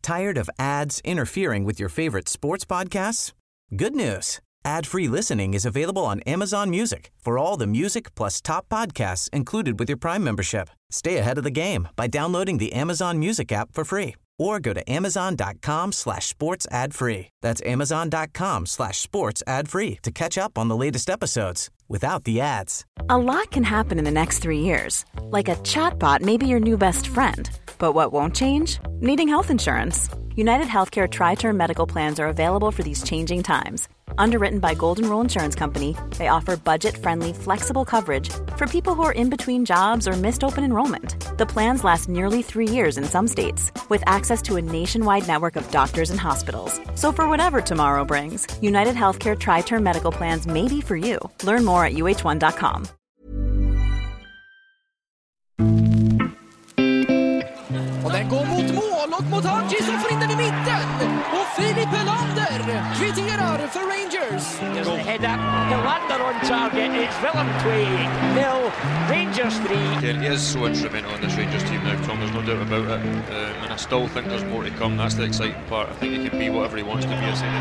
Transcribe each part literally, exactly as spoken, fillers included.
Tired of ads interfering with your favorite sports podcasts? Good news. Ad-free listening is available on Amazon Music for all the music plus top podcasts included with your Prime membership. Stay ahead of the game by downloading the Amazon Music app for free or go to amazon.com slash sports ad free. That's amazon.com slash sports ad free to catch up on the latest episodes without the ads. A lot can happen in the next three years. Like a chatbot may be your new best friend. But what won't change? Needing health insurance. United Healthcare Tri-Term Medical Plans are available for these changing times. Underwritten by Golden Rule Insurance Company, they offer budget-friendly, flexible coverage for people who are in between jobs or missed open enrollment. The plans last nearly three years in some states, with access to a nationwide network of doctors and hospitals. So for whatever tomorrow brings, United Healthcare Tri-Term Medical Plans may be for you. Learn more at u h one dot com. Och den går mot mål och mot Hadji som får in den i mitten. Och Filip Helander kvitterar för Rangers. Just the header. Helander on target. It's Willem Twig. Nil. Rangers three. He is so instrumental in this Rangers team now, Tom. There's no doubt about it. Um, and I still think there's more to come. That's the exciting part. I think he can be whatever he wants to be. I say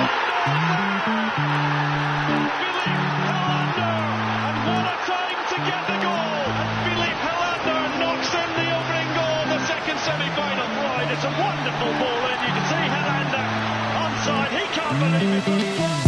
It's a wonderful ball and you can see Helander onside. He can't believe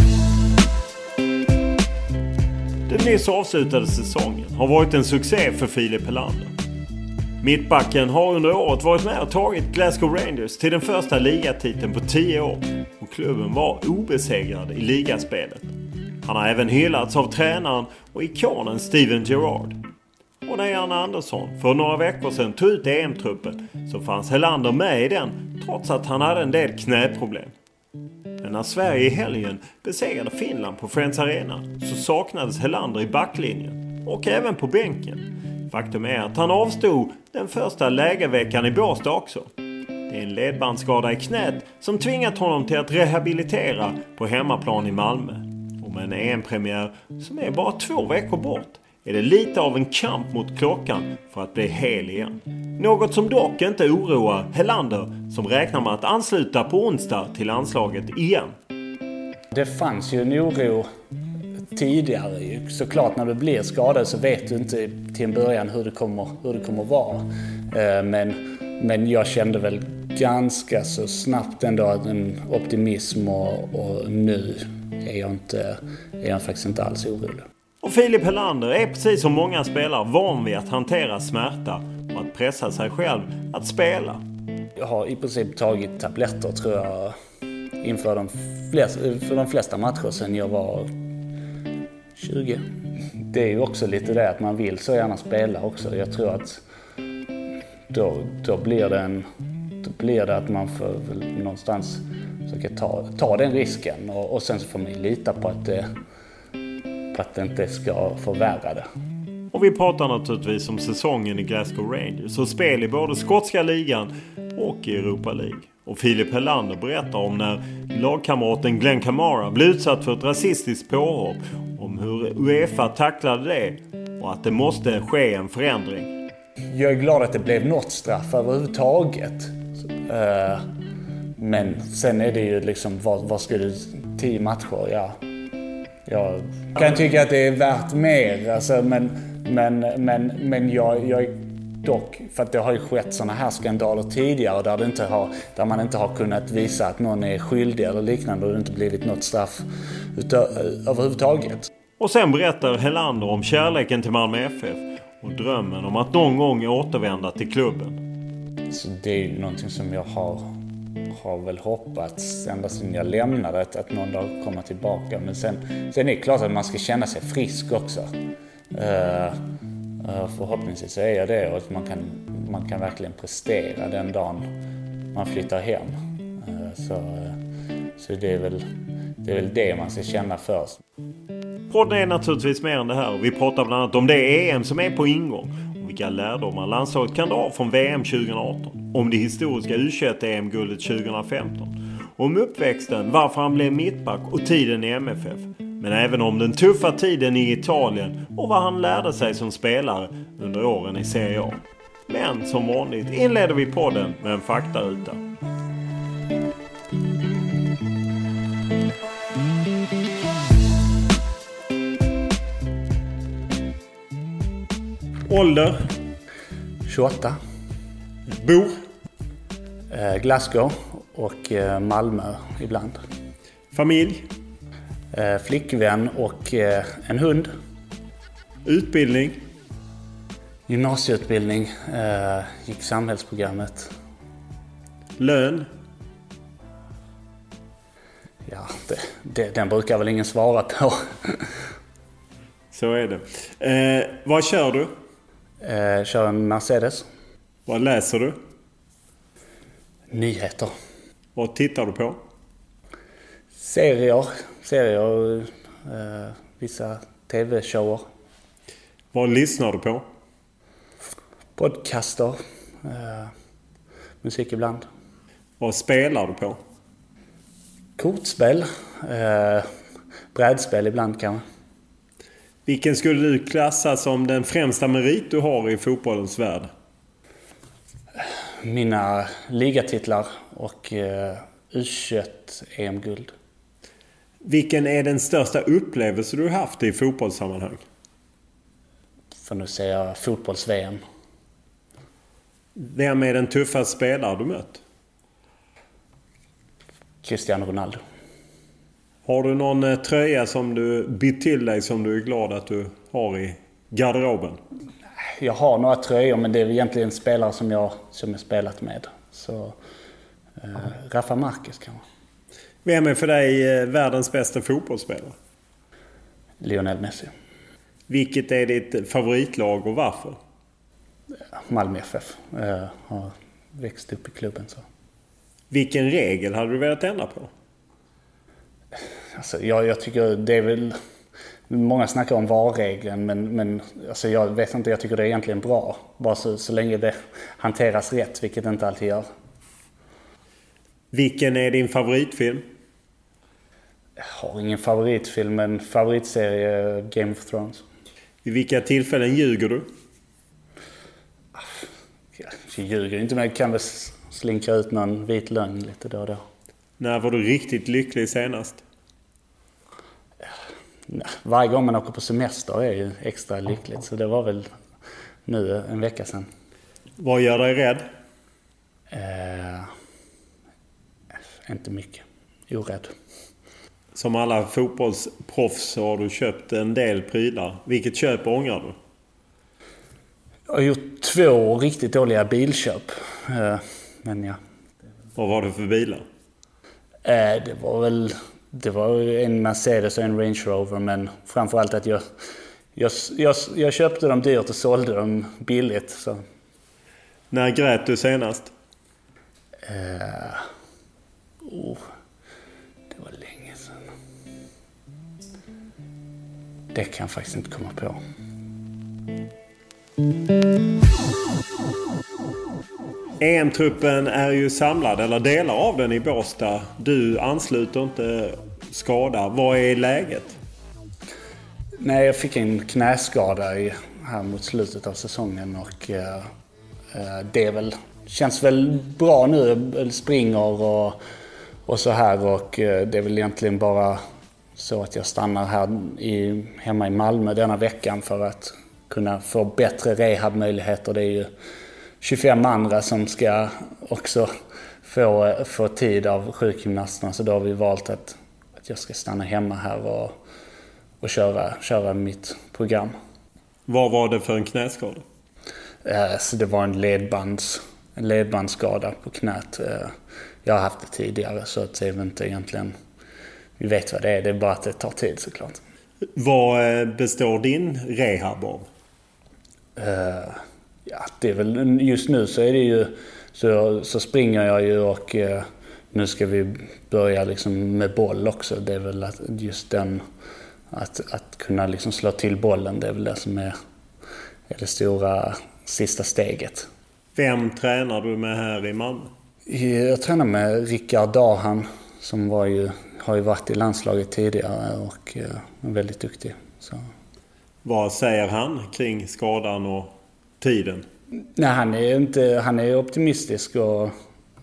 it. Den nyss avslutade säsongen har varit en succé för Filip Helander. Mittbacken har under året varit med och tagit Glasgow Rangers till den första ligatiteln på tio år och klubben var obesegrad i ligaspelet. Han har även hyllats av tränaren och ikonen Steven Gerrard. Och när Janne Andersson för några veckor sedan tog ut E M-truppen så fanns Helander med i den trots att han hade en del knäproblem. Men när Sverige i helgen besegrade Finland på Friends Arena så saknades Helander i backlinjen och även på bänken. Faktum är att han avstod den första lägerveckan i Båstad också. Det är en ledbandsskada i knät som tvingat honom till att rehabilitera på hemmaplan i Malmö. Och med en E M-premiär som är bara två veckor bort är det lite av en kamp mot klockan för att bli hel igen. Något som dock inte oroar Helander som räknar med att ansluta på onsdag till landslaget igen. Det fanns ju en oro tidigare. Såklart när du blir skadad så vet du inte till en början hur det kommer, hur det kommer vara. Men, men jag kände väl ganska så snabbt ändå en optimism och, och nu är jag, inte, är jag faktiskt inte alls orolig. Och Filip Helander är precis som många spelare van vid att hantera smärta och att pressa sig själv att spela. Jag har i princip tagit tabletter tror jag inför de flesta, för de flesta matcher sedan jag var tjugo. Det är ju också lite det att man vill så gärna spela också. Jag tror att då, då, blir, det en, då blir det att man får någonstans försöka ta, ta den risken och, och sen så får man lita på att det att det inte ska förvärra det. Och vi pratar naturligtvis om säsongen i Glasgow Rangers och spel i både skotska ligan och i Europa League. Och Filip Helander berättar om när lagkamraten Glenn Kamara blev utsatt för ett rasistiskt påhopp, om hur UEFA tacklade det och att det måste ske en förändring. Jag är glad att det blev något straff överhuvudtaget. Men sen är det ju liksom, vad, vad ska du, tio matcher, ja. Jag kan tycka att det är värt mer, alltså, men, men, men, men jag, jag är dock, för att det har ju skett såna här skandaler tidigare där, det inte har, där man inte har kunnat visa att någon är skyldig eller liknande och det inte blivit något straff utö- överhuvudtaget. Och sen berättar Helander om kärleken till Malmö F F och drömmen om att någon gång återvända till klubben. Så det är ju någonting som jag har har väl hoppats ända sedan jag lämnade att, att någon dag komma tillbaka. Men sen, sen är det klart att man ska känna sig frisk också. Uh, uh, förhoppningsvis är jag det och att man kan, man kan verkligen prestera den dagen man flyttar hem. Uh, så, uh, så det är väl det är väl det man ska känna först. Podden är naturligtvis mer än det här och vi pratar bland annat om det E M som är på ingång. Vilka lärdomar landslaget kan dra från V M tjugo arton. Om det historiska U tjugoett-E M-guldet tjugo femton. Om uppväxten, varför han blev mittback och tiden i M F F. Men även om den tuffa tiden i Italien och vad han lärde sig som spelare under åren i Serie A. Men som vanligt inleder vi podden med en faktaruta. Ålder? tjugoåtta. Bor? Eh, Glasgow och eh, Malmö ibland. Familj? Eh, flickvän och eh, en hund. Utbildning? Gymnasieutbildning. Eh, gick samhällsprogrammet. Lön? Ja, det, det, den brukar väl ingen svara på. Så är det. Eh, vad kör du? Eh, kör en Mercedes. Vad läser du? Nyheter. Vad tittar du på? Serier. Serier. Eh, vissa tv-shower. Vad lyssnar du på? Podcaster. Eh, musik ibland. Vad spelar du på? Kortspel. Eh, brädspel ibland kanske. Vilken skulle du klassa som den främsta merit du har i fotbollens värld? Mina ligatitlar och eh, U tjugoett-E M-guld. Vilken är den största upplevelse du har haft i fotbollssammanhang? Får nu säga fotbolls-V M. Vem är den tuffaste spelare du mött? Cristiano Ronaldo. Har du någon eh, tröja som du bytt till dig som du är glad att du har i garderoben? Jag har några tröjor, men det är egentligen spelare som jag som jag spelat med. Så eh, Rafa Marquez kanske. Vem är för dig eh, världens bästa fotbollsspelare? Lionel Messi. Vilket är ditt favoritlag och varför? Malmö F F. Eh, har växt upp i klubben så. Vilken regel hade du velat ändra på? Alltså, jag, jag tycker det är väl... Många snackar om V A R-regeln, men, men alltså, jag vet inte, jag tycker det är egentligen bra. Bara så, så länge det hanteras rätt, vilket det inte alltid gör. Vilken är din favoritfilm? Jag har ingen favoritfilm, men favoritserie Game of Thrones. I vilka tillfällen ljuger du? Jag ljuger inte, men jag kan väl slinka ut någon vit lögn lite då och då. När var du riktigt lycklig senast? Varje gång man åker på semester är ju extra lyckligt. Så det var väl nu en vecka sedan. Vad gör dig rädd? Eh, inte mycket. Orädd. Som alla fotbollsproffs så har du köpt en del prylar. Vilket köp ångrar du? Jag har gjort två riktigt dåliga bilköp. Eh, men ja. Vad var det för bilar? Eh, det var väl... Det var en Mercedes och en Range Rover, men framförallt att jag, jag, jag, jag köpte dem dyrt och sålde dem billigt. Så. När grät du senast? Uh, oh, det var länge sedan. Det kan jag faktiskt inte komma på. E M-truppen är ju samlad, eller delar av den i Båstad. Du ansluter inte skada. Vad är läget? Nej, jag fick en knäskada i, här mot slutet av säsongen och eh, det är väl, känns väl bra nu. Jag springer och, och så här och eh, det är väl egentligen bara så att jag stannar här i, hemma i Malmö denna veckan för att kunna få bättre rehabmöjligheter. Det är ju tjugofem andra som ska också få, få tid av sjukgymnasterna, så då har vi valt att, att jag ska stanna hemma här och, och köra, köra mitt program. Vad var det för en knäskada? Eh, så det var en, ledbands, en ledbandsskada på knät. Eh, jag har haft det tidigare så att det är inte egentligen, vi vet vad det är, det är bara att det tar tid såklart. Vad består din rehab av? Eh, Ja, det är väl, just nu så är det ju så, så springer jag ju och eh, nu ska vi börja liksom med boll också. Det är väl att just den att, att kunna liksom slå till bollen, det är väl det som är, är det stora sista steget. Vem tränar du med här i Malmö? Jag tränar med Rickard Dahan som var ju, har ju varit i landslaget tidigare och eh, är väldigt duktig. Så. Vad säger han kring skadan och tiden? Nej, han är inte, han är optimistisk och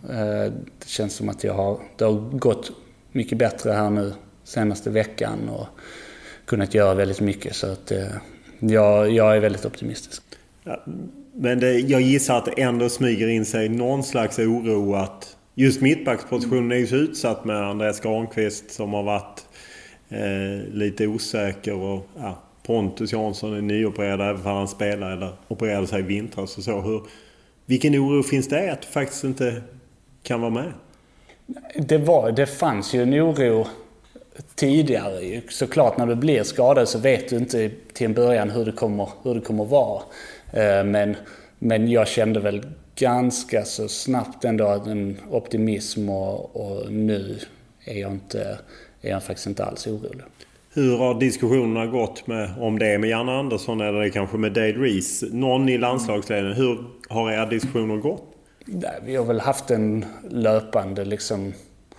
Det känns som att jag har, det har gått mycket bättre här nu senaste veckan och kunnat göra väldigt mycket. Så att jag, jag är väldigt optimistisk. Ja, men det, jag gissar att det ändå smyger in sig någon slags oro att just mittbackspositionen är ju så utsatt med Andreas Granqvist som har varit eh, lite osäker och ja, Pontus Jansson är nyopererad även för han spelar eller opererade sig i vintras och så. Hur, vilken oro finns det att du faktiskt inte kan vara med? Det, var, det fanns ju en oro tidigare. Såklart när du blir skadad så vet du inte till en början hur det kommer, hur det kommer vara. Men, men jag kände väl ganska så snabbt ändå en optimism och, och nu är jag, inte, är jag faktiskt inte alls orolig. Hur har diskussionerna gått med, om det är med Janne Andersson eller det kanske med Dade Rees, någon i landslagsledningen? Hur har era diskussioner gått? Vi har väl haft en löpande liksom,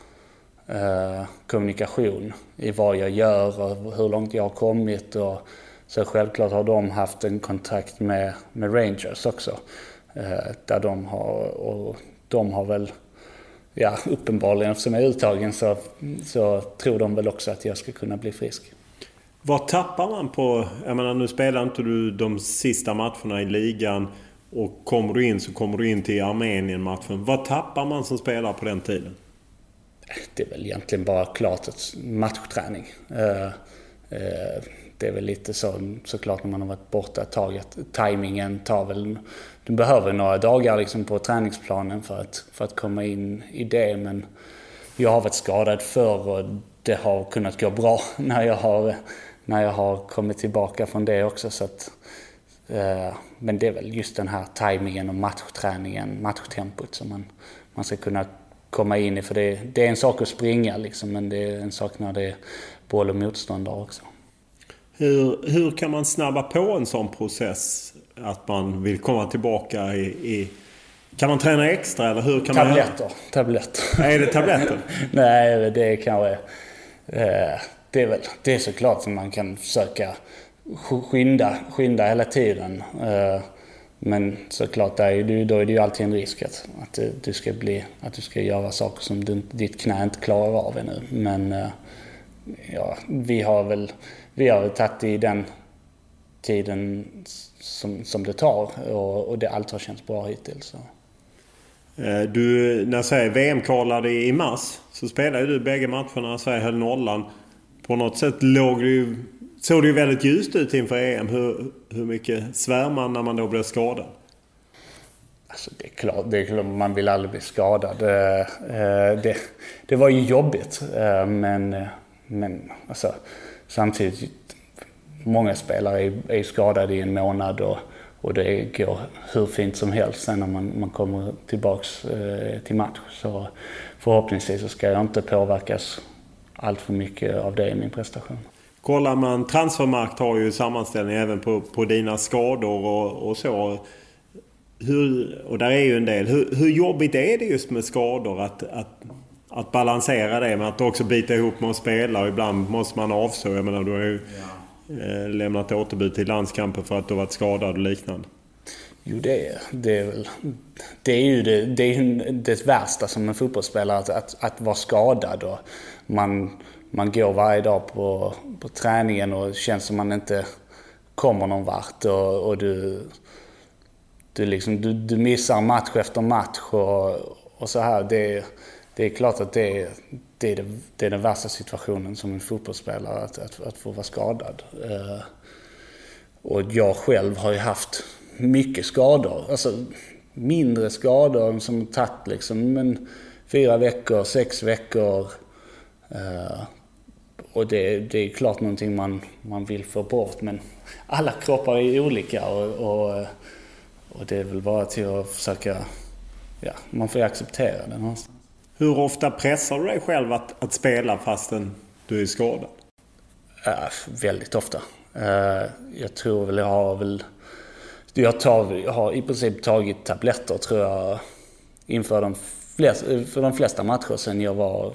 eh, kommunikation i vad jag gör och hur långt jag har kommit. Och så självklart har de haft en kontakt med, med Rangers också. Eh, där de har, och de har väl, ja uppenbarligen eftersom jag är uttagen så, så tror de väl också att jag ska kunna bli frisk. Vad tappar man på, jag menar nu spelar inte du de sista matcherna i ligan och kommer du in så kommer du in till Armenien-matchen. Vad tappar man som spelar på den tiden? Det är väl egentligen bara klart ett matchträning. Uh, uh, det är väl lite så, såklart när man har varit borta ett tag att tajmingen tar väl, du behöver några dagar liksom på träningsplanen för att, för att komma in i det, men jag har varit skadad förr och det har kunnat gå bra när jag har, när jag har kommit tillbaka från det också, så att, uh, men det är väl just den här tajmingen och matchträningen, matchtempot som man, man ska kunna komma in i, för det, det är en sak att springa liksom, men det är en sak när det är boll och motståndare också. Hur, hur kan man snabba på en sån process att man vill komma tillbaka i, i kan man träna extra eller hur kan tabletter, man tabletter. Är det tabletter? Nej, det är kanske eh, det är väl det är såklart som man kan försöka skynda skynda hela tiden. Eh, men såklart där är det, då är det ju alltid en risk att, att du ska bli att du ska göra saker som du, ditt knä inte klarar av ännu. Men eh, ja, vi har väl vi har tagit i den tiden som, som det tar och, och det allt har känts bra hittills. Så. Du, när Sverige V M-kvalade i mars så spelade du bägge matcherna. Sverige höll nollan. På något sätt låg du, såg det ju väldigt ljust ut inför E M. Hur, hur mycket svär man när man då blev skadad? Alltså det är klart, det är klart man vill aldrig bli skadad. Det, det var ju jobbigt, men, men alltså, samtidigt många spelare är, är skadade i en månad och, och det går hur fint som helst sen när man, man kommer tillbaks eh, till match. Så förhoppningsvis så ska jag inte påverkas allt för mycket av det i min prestation. Kollar man, Transfermarkt har ju sammanställning även på, på dina skador och, och så. Hur, och där är ju en del. Hur, hur jobbigt är det just med skador att, att, att balansera det med att också bita ihop med att spela och ibland måste man avstå. Jag menar, du har ju ja. lämnat återbud till landskampen för att du har varit skadad och liknande. Jo, det är, det är väl det är ju det, det, är det värsta som en fotbollsspelare att, att, att vara skadad och man, man går varje dag på, på träningen och känns som man inte kommer någon vart och, och du, du, liksom, du, du missar match efter match och, och så här. Det, det är klart att det är, det, är det, det är den värsta situationen som en fotbollsspelare att, att, att få vara skadad. Uh, och jag själv har ju haft mycket skador, alltså mindre skador som tagit liksom, men fyra veckor, sex veckor. Uh, och det, det är klart någonting man, man vill få bort, men alla kroppar är olika och, och, och det är väl bara till att försöka, ja, man får ju acceptera det någonstans. Hur ofta pressar du dig själv att, att spela fastän du är skadad? Uh, väldigt ofta. Uh, jag tror väl jag har väl jag, tar, jag har i princip tagit tabletter tror jag inför de flesta, för de flesta matcher sedan jag var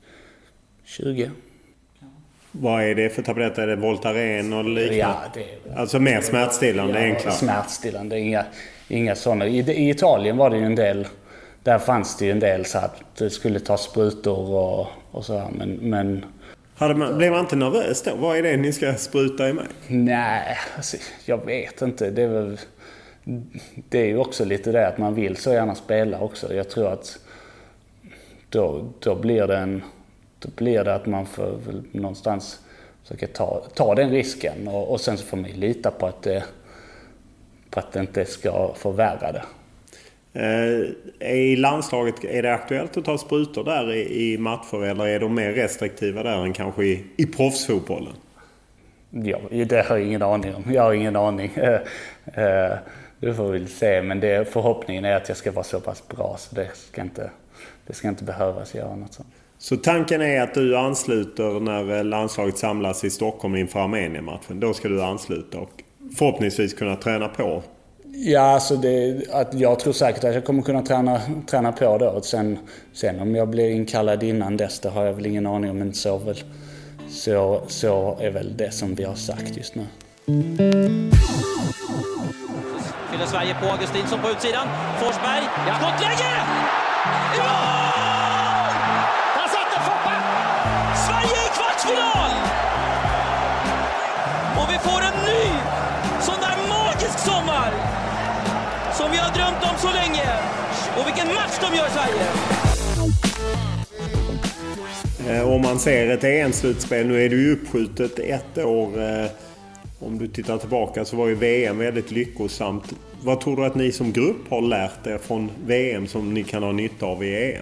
tjugo. Vad är det för tabletter? Är det Voltaren och liknande? Ja, det är, alltså mer smärtstillande, ja, enklare? Smärtstillande, inga, inga sådana. I, I Italien var det ju en del där fanns det ju en del så att det skulle ta sprutor och, och så här, men... men Hade man, blev man inte nervös då? Vad är det ni ska spruta i mig? Nej, alltså, jag vet inte. Det är väl... Det är ju också lite det att man vill så gärna spela också. Jag tror att då, då blir det en... Då blir det att man får väl någonstans försöka ta, ta den risken. Och, och sen så får man lita på att det, på att det inte ska förvärra det. Eh, I landslaget, är det aktuellt att ta sprutor där i, i matcher? Eller är de mer restriktiva där än kanske i, i proffsfotbollen? Ja, det har jag ingen aning om. Jag har ingen aning. Eh, eh, det får vi väl se. Men det, förhoppningen är att jag ska vara så pass bra så det ska inte, det ska inte behövas göra något sånt. Så tanken är att du ansluter när landslaget samlas i Stockholm inför Armenien-matchen. Då ska du ansluta och förhoppningsvis kunna träna på. Ja, alltså det, att jag tror säkert att jag kommer kunna träna, träna på då. Sen, sen om jag blir inkallad innan dess, det har jag väl ingen aning om. Men så, väl, så, så är väl det som vi har sagt just nu. Fyller Sverige på Augustinsson på utsidan. Forsberg, ja. Skottläge! Ja! Sverige i kvartsfinal! Och vi får en ny sån där magisk sommar som vi har drömt om så länge. Och vilken match de gör i Sverige! Eh, om man ser ett E M-slutspel, nu är det ju uppskjutet ett år. Eh, om du tittar tillbaka så var ju V M väldigt lyckosamt. Vad tror du att ni som grupp har lärt er från V M som ni kan ha nytta av i E M?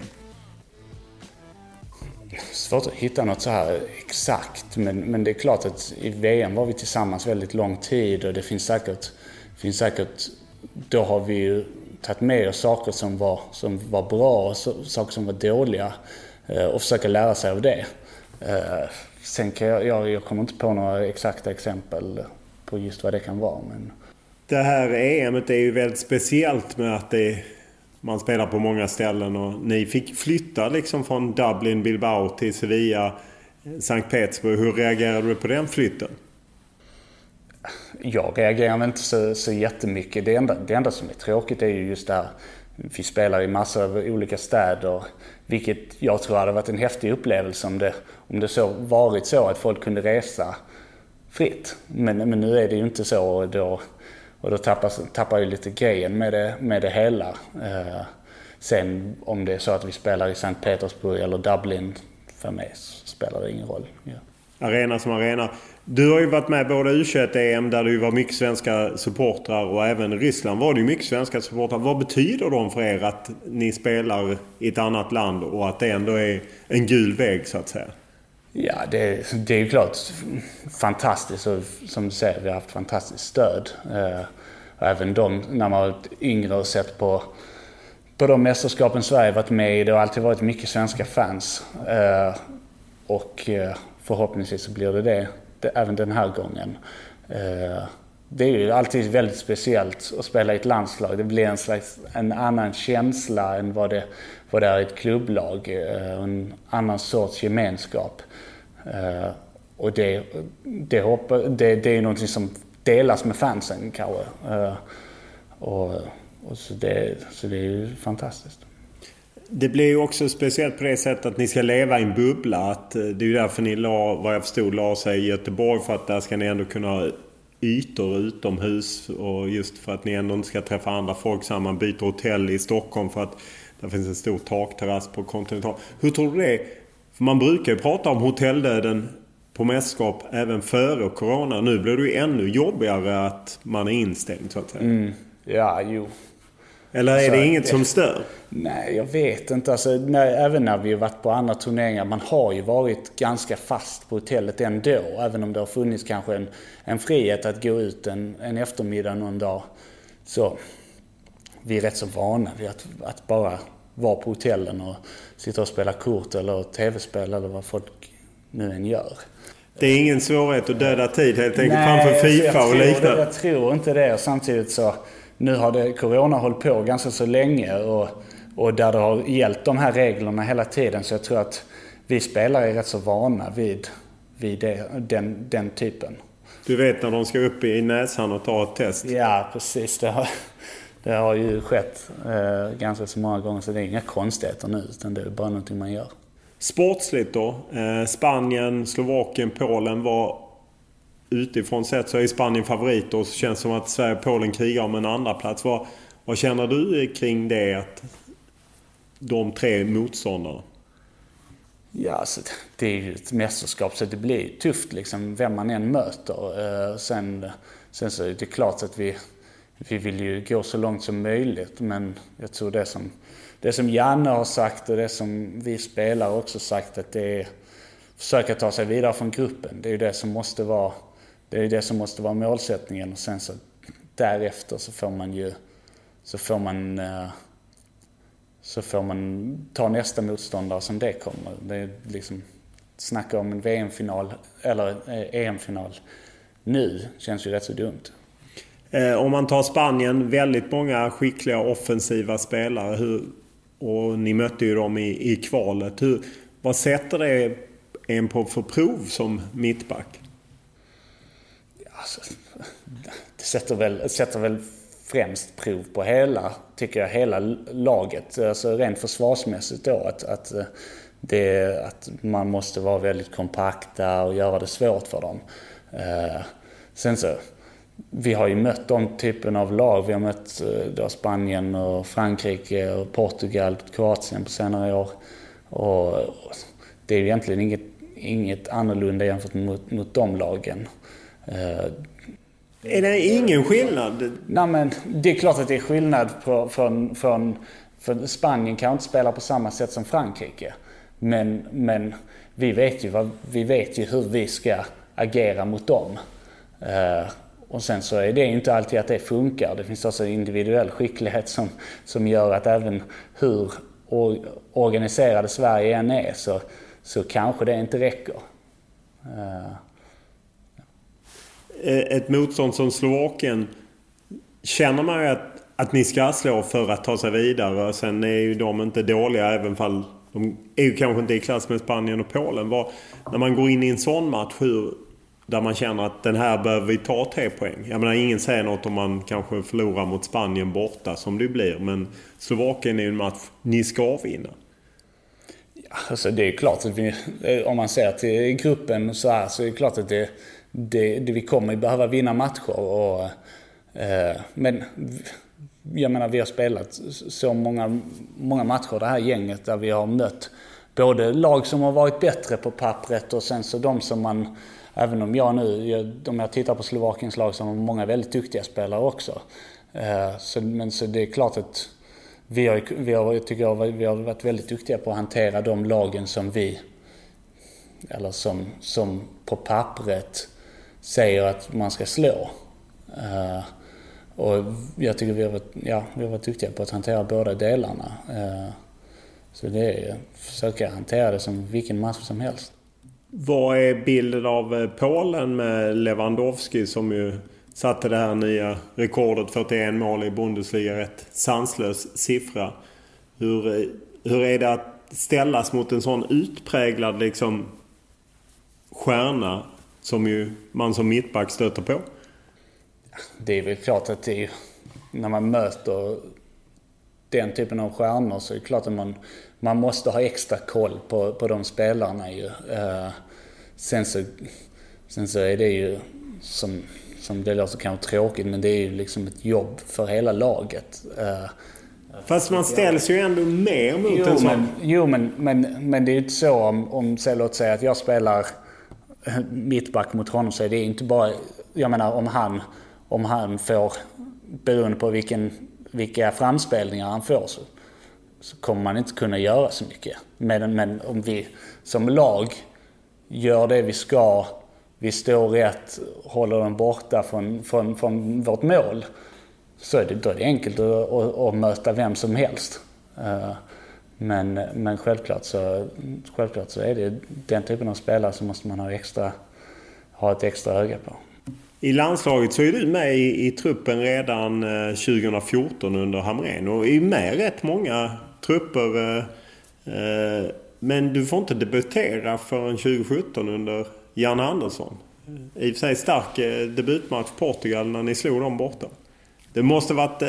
Svårt att hitta något så här exakt, men, men det är klart att i V M var vi tillsammans väldigt lång tid och det finns säkert, finns säkert då har vi ju tagit med oss saker som var, som var bra och så, saker som var dåliga och försöka lära sig av det. Sen kan jag, jag, jag kommer inte på några exakta exempel på just vad det kan vara. Men... Det här E M:et är ju väldigt speciellt med att det man spelar på många ställen och ni fick flytta liksom från Dublin, Bilbao till Sevilla, Sankt Petersburg. Hur reagerade du på den flytten? Jag reagerar inte så, så jättemycket. Det enda, det enda som är tråkigt är ju just det här. Vi spelar i massor av olika städer, vilket jag tror hade varit en häftig upplevelse om det, om det så varit så att folk kunde resa fritt. Men, men nu är det ju inte så och då... Och då tappar, tappar ju lite grejen med det, med det hela. Eh, sen om det är så att vi spelar i Sankt Petersburg eller Dublin, för mig spelar det ingen roll. Ja. Arena som arena. Du har ju varit med både U tjugoett-E M där det ju var mycket svenska supportrar och även i Ryssland var det ju mycket svenska supportrar. Vad betyder de för er att ni spelar i ett annat land och att det ändå är en gul väg så att säga? Ja, det, det är ju klart fantastiskt och som du säger, vi har haft fantastiskt stöd. Eh, även de, när man varit yngre och sett på, på de mästerskapen Sverige varit med i, det har alltid varit mycket svenska fans. Eh, och eh, förhoppningsvis så blir det det, det även den här gången. Eh, det är ju alltid väldigt speciellt att spela i ett landslag. Det blir en slags en annan känsla än vad det, vad det är i ett klubblag. Eh, en annan sorts gemenskap. Uh, och det, det, hoppa, det, det är någonting som delas med fansen kanske. Uh, och, och så, det, så det är ju fantastiskt. Det blir ju också speciellt på det sättet att ni ska leva i en bubbla. Att det är ju därför ni la, vad jag förstod, la sig i Göteborg, för att där ska ni ändå kunna ha ytor utomhus och just för att ni ändå inte ska träffa andra folk så man byter hotell i Stockholm för att där finns en stor takterrass på Continental. Hur tror du det? För man brukar ju prata om hotelldöden på mästerskap även före corona. Nu blir det ju ännu jobbigare att man är instängd så att säga. Mm. Ja, jo. Eller är alltså, det inget som stör? Nej, jag vet inte. Alltså, när, även när vi har varit på andra turneringar, man har ju varit ganska fast på hotellet ändå. Även om det har funnits kanske en, en frihet att gå ut en, en eftermiddag någon dag. Så vi är rätt så vana vid att, att bara vara på hotellen och sitta och spela kort eller tv-spel eller vad folk nu än gör. Det är ingen svårighet att döda tid helt enkelt framför FIFA och liknande. Jag tror inte det. Och samtidigt så, nu har det corona hållit på ganska så länge och, och där det har gällt de här reglerna hela tiden. Så jag tror att vi spelare är rätt så vana vid, vid det, den, den typen. Du vet när de ska upp i näsan och ta ett test? Ja, precis. Det har, det har ju skett eh, ganska så många gånger, så det är inga konstigheter nu, utan det är bara någonting man gör. Sportsligt då? Eh, Spanien, Slovakien, Polen var utifrån sett så är Spanien favorit och så känns det som att Sverige och Polen krigar om en andra plats. Vad, vad känner du kring det, att de tre motståndarna? Ja, alltså, det är ju ett mästerskap så det blir tufft liksom, vem man än möter. Eh, sen, sen så är det klart att vi, vi vill ju gå så långt som möjligt, men jag tror det som, det som Janne har sagt och det som vi spelare också sagt, att det är försöka ta sig vidare från gruppen. Det är ju det som måste vara, det är det som måste vara målsättningen, och sen så därefter så får man ju så får man eh, så får man ta nästa motståndare som det kommer. Det är liksom snacka om en V M-final eller E M-final nu känns ju rätt så dumt. Eh, om man tar Spanien, väldigt många skickliga offensiva spelare, hur, och ni mötte ju dem i, i kvalet. Hur, vad sätter det en på för prov som mittback? Alltså, det sätter väl, sätter väl främst prov på hela, tycker jag, hela laget. Alltså rent försvarsmässigt då, att, att, det, att man måste vara väldigt kompakta och göra det svårt för dem. Eh, sen så, vi har ju mött de typen av lag. Vi har mött då Spanien och Frankrike och Portugal, Kroatien på senare år. Och, och det är ju egentligen inget, inget annorlunda jämfört mot, mot de lagen. Eh, Är det ingen skillnad? Nej, men det är klart att det är skillnad på, från, från, för Spanien kan inte spela på samma sätt som Frankrike. Men, men vi, vet ju vad, vi vet ju hur vi ska agera mot dem. Uh, och sen så är det inte alltid att det funkar. Det finns också individuell skicklighet som, som gör att även hur organiserade Sverige än är så, så kanske det inte räcker. Uh, Ett motstånd som Slovakien, känner man ju att, att ni ska slå för att ta sig vidare. Sen är ju de inte dåliga, även fall de är ju kanske inte i klass med Spanien och Polen. Var, när man går in i en sån match hur, där man känner att den här behöver vi ta tre poäng. Jag menar, ingen säger något om man kanske förlorar mot Spanien borta som det blir. Men Slovakien är ju en match ni ska vinna. Ja, alltså det är klart att vi, om man ser till gruppen så här, så är det klart att det Det, det vi kommer behöva vinna matcher och, eh, men jag menar, vi har spelat så många, många matcher det här gänget där vi har mött både lag som har varit bättre på pappret och sen så de som man, även om jag nu jag, om jag tittar på Slovakiens lag, som har många väldigt duktiga spelare också, eh, så, men så det är klart att vi har, vi har, jag tycker jag, vi har varit väldigt duktiga på att hantera de lagen som vi eller som, som på pappret säger att man ska slå. Uh, och jag tycker vi har, varit, ja, vi har varit duktiga på att hantera båda delarna. Uh, så det är att försöka hantera det som vilken match som helst. Vad är bilden av Polen med Lewandowski som ju satte det här nya rekordet fyrtioen mål i Bundesliga, rätt sanslös siffra. Hur, hur är det att ställas mot en sån utpräglad liksom stjärna som ju man som mittback stöter på? Det är väl klart att det är, när man möter den typen av stjärnor så är det klart att man, man måste ha extra koll på, på de spelarna ju. Uh, sen, så, sen så är det ju som, som det låter kanske tråkigt, men det är ju liksom ett jobb för hela laget. Uh, Fast man ställs ju ändå mer mot jo, en sån. Men, jo, men, men, men det är ju inte så om, om så låt säga att jag spelar mittback mot honom, så är det inte bara, jag menar om han om han får, beroende på vilken, vilka framspelningar han får, så, så kommer man inte kunna göra så mycket. Men, men om vi som lag gör det vi ska, vi står rätt, håller dem borta från, från, från vårt mål, så är det, då är det enkelt att, att, att möta vem som helst. Men, men självklart, så, självklart så är det den typen av spelare som måste man ha, extra, ha ett extra öga på. I landslaget så är du med i, i truppen redan tjugo fjorton under Hamrén och är med rätt många trupper. Eh, men du får inte debutera förrän tjugo sjutton under Jan Andersson. I och för sig stark debutmatch Portugal när ni slog dem borta. Det måste varit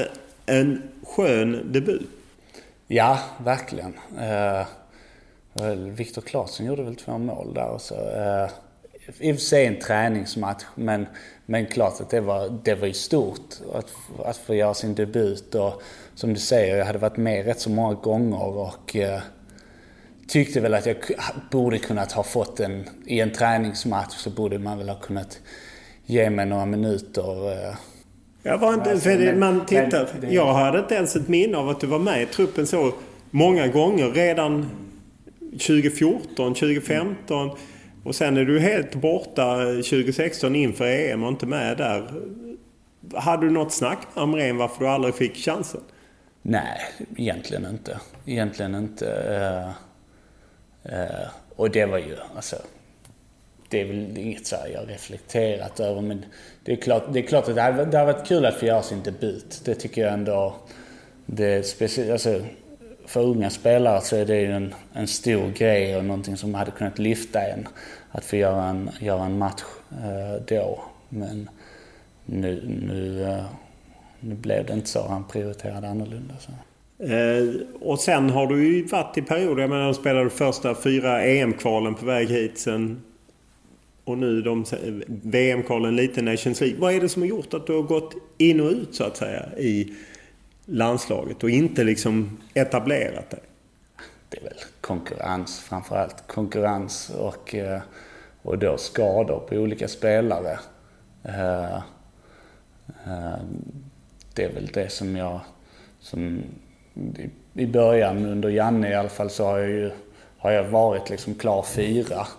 En skön debut. Ja, verkligen. Uh, Viktor Claesson gjorde väl två mål där också. Uh, I och för sig en träningsmatch, men, men klart att det var, det var ju stort att, att få göra sin debut. Och som du säger, jag hade varit med rätt så många gånger och uh, tyckte väl att jag borde kunnat ha fått en, i en träningsmatch så borde man väl ha kunnat ge mig några minuter. Uh, Jag var inte, för det, man tittar, jag hade inte ens ett minne av att du var med i truppen så många gånger. Redan tjugo fjorton, tjugo femton och sen är du helt borta tjugo sexton inför E M och inte med där. Hade du något snack med Amrén varför du aldrig fick chansen? Nej, egentligen inte. Egentligen inte. Uh, uh, och det var ju, alltså... Det är väl inget så här jag har reflekterat över, men det är klart, det är klart att det har, det har varit kul att få göra sin debut. Det tycker jag ändå, det är speciellt, alltså, för unga spelare så är det ju en, en stor grej och någonting som hade kunnat lyfta en att få göra en, göra en match eh, då. Men nu, nu, eh, nu blev det inte så, han prioriterade annorlunda. Så. Eh, och sen har du ju varit i perioder, jag menar de spelade första fyra E M-kvalen på väg hit sen. Och nu de V M-kvalen lite Nations League. Vad är det som har gjort att du har gått in och ut så att säga i landslaget och inte liksom etablerat dig? Det är väl konkurrens framförallt. Konkurrens och, och då skador på olika spelare. Det är väl det som jag... Som i början under Janne i alla fall så har jag, ju, har jag varit liksom klar fyra.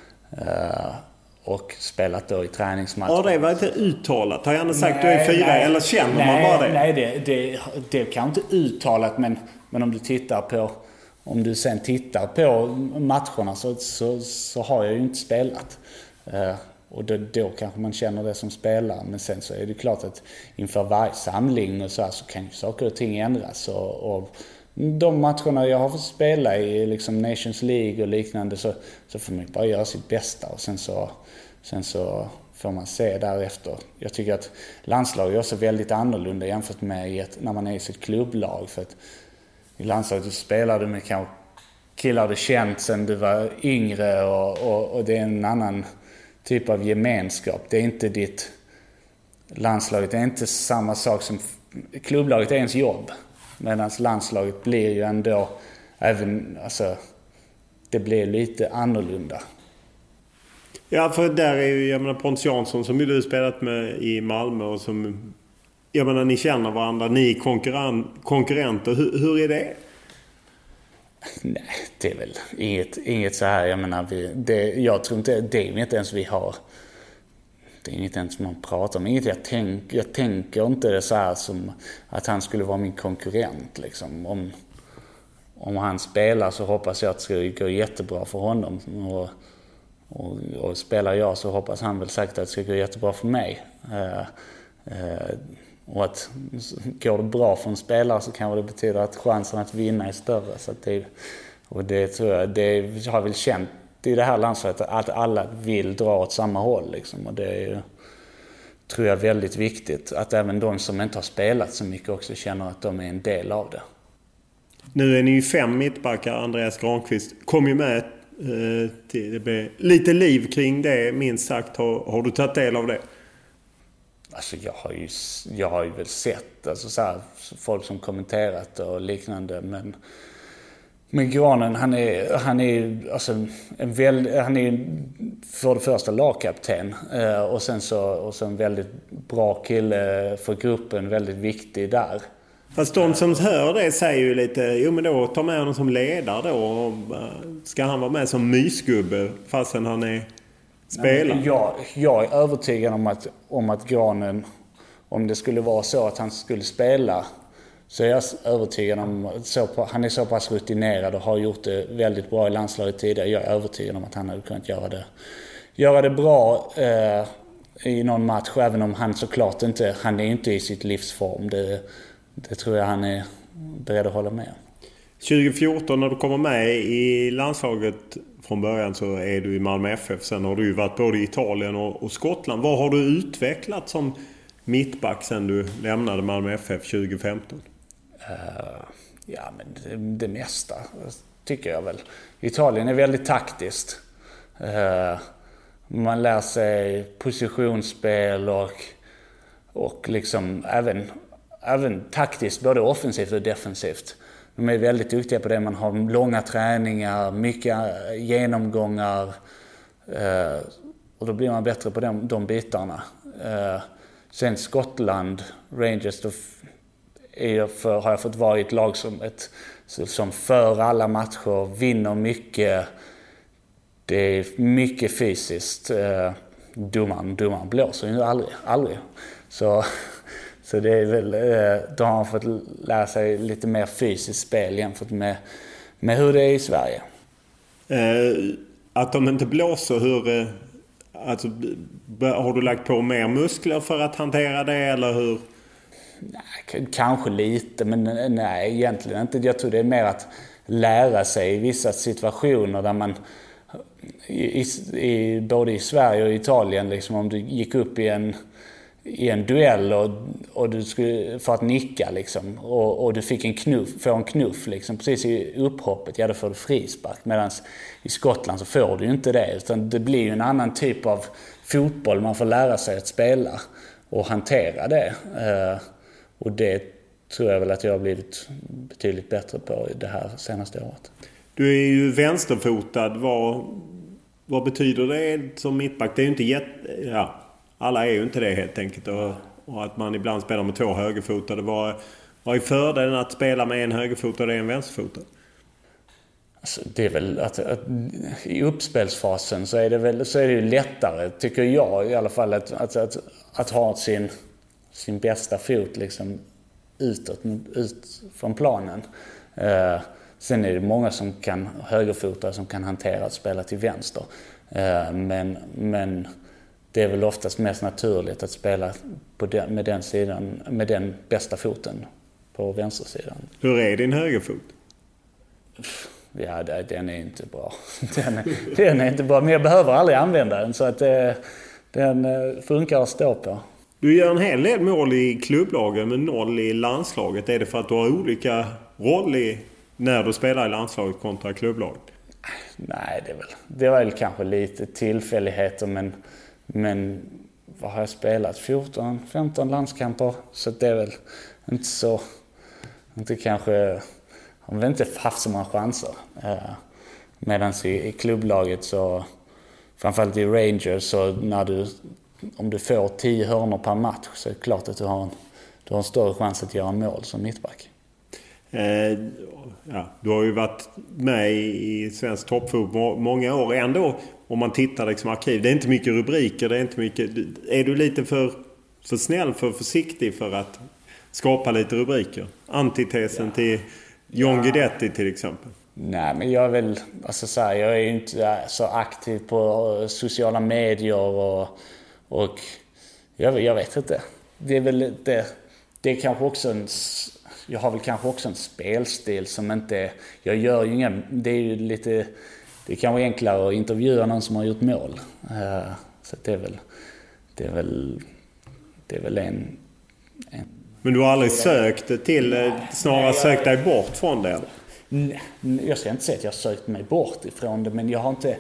Och spelat då i träningsmatcher. Ja, det var inte uttalat. Har jag sagt nej, du är fyra nej, eller känner nej, man bara det? Nej, det, det, det kan inte uttalat, men, men om du tittar på om du sen tittar på matcherna så, så, så har jag ju inte spelat. Uh, och då, då kanske man känner det som spelare, men sen så är det klart att inför varje samling och så, här, så kan ju saker och ting ändras och, och de matcherna jag har fått spela i liksom Nations League och liknande så, så får man bara göra sitt bästa och sen så, sen så får man se därefter. Jag tycker att landslag är också väldigt annorlunda jämfört med ett, när man är i sitt klubblag. För att i landslaget spelar du med kanske killar du känt sen du var yngre och, och, och det är en annan typ av gemenskap. Det är inte ditt landslaget, det är inte samma sak som klubblaget är ens jobb. Medan landslaget blir ju ändå även, alltså, det blir lite annorlunda. Ja, för där är ju, jag menar, Pontus Jansson som ju du spelat med i Malmö och som, jag menar, ni känner varandra, ni är konkurren- konkurrenter. Hur, hur är det? Nej, det är väl inget, inget så här, jag menar, vi, det, jag tror inte, det är inte ens vi har, det är inget ens man pratar om, inget jag, tänk, jag tänker inte det så här som att han skulle vara min konkurrent liksom. Om, om han spelar så hoppas jag att det ska gå jättebra för honom och, och, och spelar jag så hoppas han väl sagt att det ska gå jättebra för mig. Uh, uh, och att går det bra för en spelare så kan det betyda att chansen att vinna är större. Så att det, och det tror jag, det har väl känt i det här landslaget att alla vill dra åt samma håll liksom. Och det är ju, tror jag, väldigt viktigt att även de som inte har spelat så mycket också känner att de är en del av det. Nu är ni ju fem mittbackar. Andreas Granqvist kom ju med eh, till, det blev lite liv kring det, minst sagt. Har, har du tagit del av det? Alltså jag har ju, jag har ju väl sett alltså så här, folk som kommenterat och liknande, men men Granen, han är han är alltså en väl, han är för det första lagkapten eh, och sen så och så en väldigt bra kille för gruppen, väldigt viktig där. Fast de som hör det säger ju lite, jo men då tar med honom som ledare då, och ska han vara med som mysgubbe fastän han är spelare? Jag, jag är övertygad om att, om att Granen, om det skulle vara så att han skulle spela, så är jag övertygad om att han är så pass rutinerad och har gjort det väldigt bra i landslaget tidigare. Jag är övertygad om att han hade kunnat göra det, göra det bra eh, i någon match, även om han såklart inte, han är inte i sitt livsform. Det, det tror jag han är beredd att hålla med. tjugo fjorton när du kommer med i landslaget från början så är du i Malmö F F. Sen har du ju varit både i Italien och, och Skottland. Vad har du utvecklat som mittback sen du lämnade Malmö F F tjugo femton? Uh, ja, men det, det mesta tycker jag väl. Italien är väldigt taktiskt. Uh, man lär sig positionsspel och, och liksom även, även taktiskt, både offensivt och defensivt. De är väldigt duktiga på det. Man har långa träningar, mycket genomgångar. Uh, och då blir man bättre på de, de bitarna. Uh, sen Skottland, Rangers, då är för, har jag fått vara i ett lag som, ett, som för alla matcher, vinner mycket. Det är mycket fysiskt. Uh, domaren, domaren blåser ju aldrig. aldrig. Så, så det är väl, uh, då har man fått lära sig lite mer fysiskt spel jämfört med, med hur det är i Sverige. Uh, att de inte blåser, hur... Uh... Alltså, har du lagt på mer muskler för att hantera det, eller hur? Nej, kanske lite, men nej, egentligen inte. Jag tror det är mer att lära sig i vissa situationer där man i, i, både i Sverige och Italien, liksom, om du gick upp i en, i en duell och, och du skulle, för att nicka liksom, och, och du fick en knuff, får en knuff liksom, precis i upphoppet, ja, då får du frispark. Medan i Skottland så får du ju inte det, utan det blir ju en annan typ av fotboll. Man får lära sig att spela och hantera det. Uh, och det tror jag väl att jag har blivit betydligt bättre på det här senaste året. Du är ju vänsterfotad. Vad, vad betyder det som mittback? Det är ju inte jätte... Ja, alla är ju inte det helt enkelt. Och, och att man ibland spelar med två högerfotade. Vad, vad är fördelen att spela med en högerfotad och en vänsterfotad? Alltså, det är väl att, att i uppspelsfasen så är det väl så är det ju lättare, tycker jag i alla fall, att, att, att, att ha sin, sin bästa fot liksom utåt, ut från planen. Eh, sen är det många som kan högerfota som kan hantera att spela till vänster. Eh, men, men det är väl oftast mest naturligt att spela på den, med den sidan, med den bästa foten på vänstersidan. Hur är din högerfot? Ja, den är inte bra. Den är, den är inte bra, men jag behöver aldrig använda den, så att eh, den funkar att stå på. Du gör en hel del mål i klubblagen men noll i landslaget. Är det för att du har olika roll i, när du spelar i landslaget kontra klubblaget? Nej, det är väl, det var väl kanske lite tillfälligheter, men, men vad har jag spelat? fjorton femton landskamper, så det är väl inte så, inte kanske... Har väl inte haft så många chanser. Eh, Medan i, i klubblaget så, framförallt i Rangers, så när du, om du får tio hörnor per match så är det klart att du har en, du har en större chans att göra mål som mittback. Eh, ja, du har ju varit med i svensk toppfotboll många år ändå. Om man tittar liksom arkiv, det är inte mycket rubriker, det är inte mycket. Är du lite för, för snäll, för försiktig för att skapa lite rubriker? Antitesen ja. till John Guidetti till exempel. Nej, men jag är väl, alltså så här, jag är ju inte så aktiv på sociala medier och, och jag, jag vet inte. Det är väl det, det är kanske också en, jag har väl kanske också en spelstil som inte, jag gör ju inga, det är ju lite, det är kanske enklare att intervjua någon som har gjort mål. Uh, så det är väl, det är väl, det är väl en, en Men du har aldrig sökt till, nej, snarare nej, sökt dig bort från det? Nej, jag ska inte säga att jag har sökt mig bort ifrån det, men jag har inte,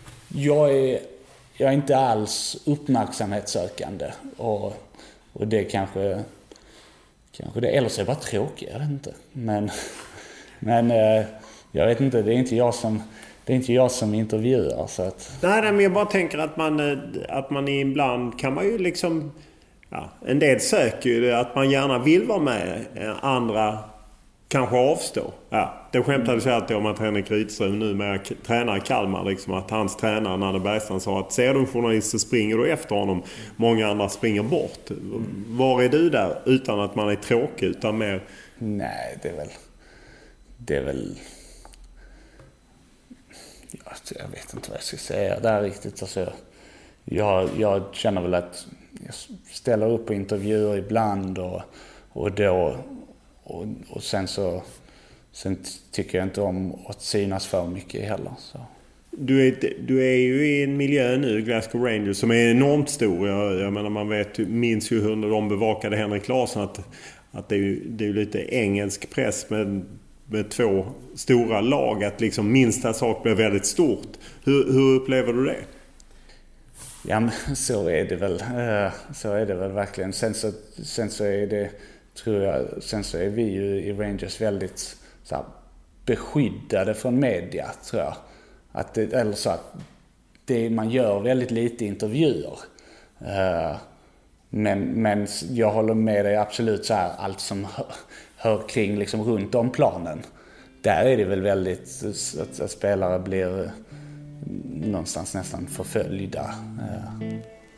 jag är, jag är inte alls uppmärksamhetssökande, och, och det kanske, kanske det, eller så är det bara tråkigt, jag vet inte. Men, men jag vet inte, det är inte jag som, det är inte jag som intervjuar, så att... Nej, nej, men jag bara tänker att man, att man ibland kan man ju liksom... Ja, en del söker ju att man gärna vill vara med, andra kanske avstå. Ja, det skämtade sig alltid om att Henrik Rydström nu med tränar i Kalmar, liksom, att hans tränare Nanne Bergstrand sa att ser du en journalist så springer du efter honom, många andra springer bort. Var är du där utan att man är tråkig, utan mer... Nej, det är väl det är väl ja, jag vet inte vad jag ska säga där riktigt, alltså, jag, jag känner väl att jag ställer upp på intervjuer ibland och, och då och, och sen så sen tycker jag inte om att synas för mycket heller. Så. Du är, du är ju i en miljö nu, Glasgow Rangers, som är enormt stor. Jag, jag menar, man vet, minns ju hur de bevakade Henrik Larsson, att, att det, är ju, det är ju lite engelsk press med, med två stora lag, att liksom minsta sak blir väldigt stort. Hur, hur upplever du det? Ja, men så är det väl. Så är det väl verkligen. Sen så, sen så är det, tror jag, sen så är vi ju i Rangers väldigt så här, beskyddade från media, tror jag. Att det, eller så att det, man gör väldigt lite intervjuer. Uh, men, men jag håller med dig absolut, så här, allt som hör, hör kring liksom runt om planen. Där är det väl väldigt att, att spelare blir någonstans nästan förföljda. Uh.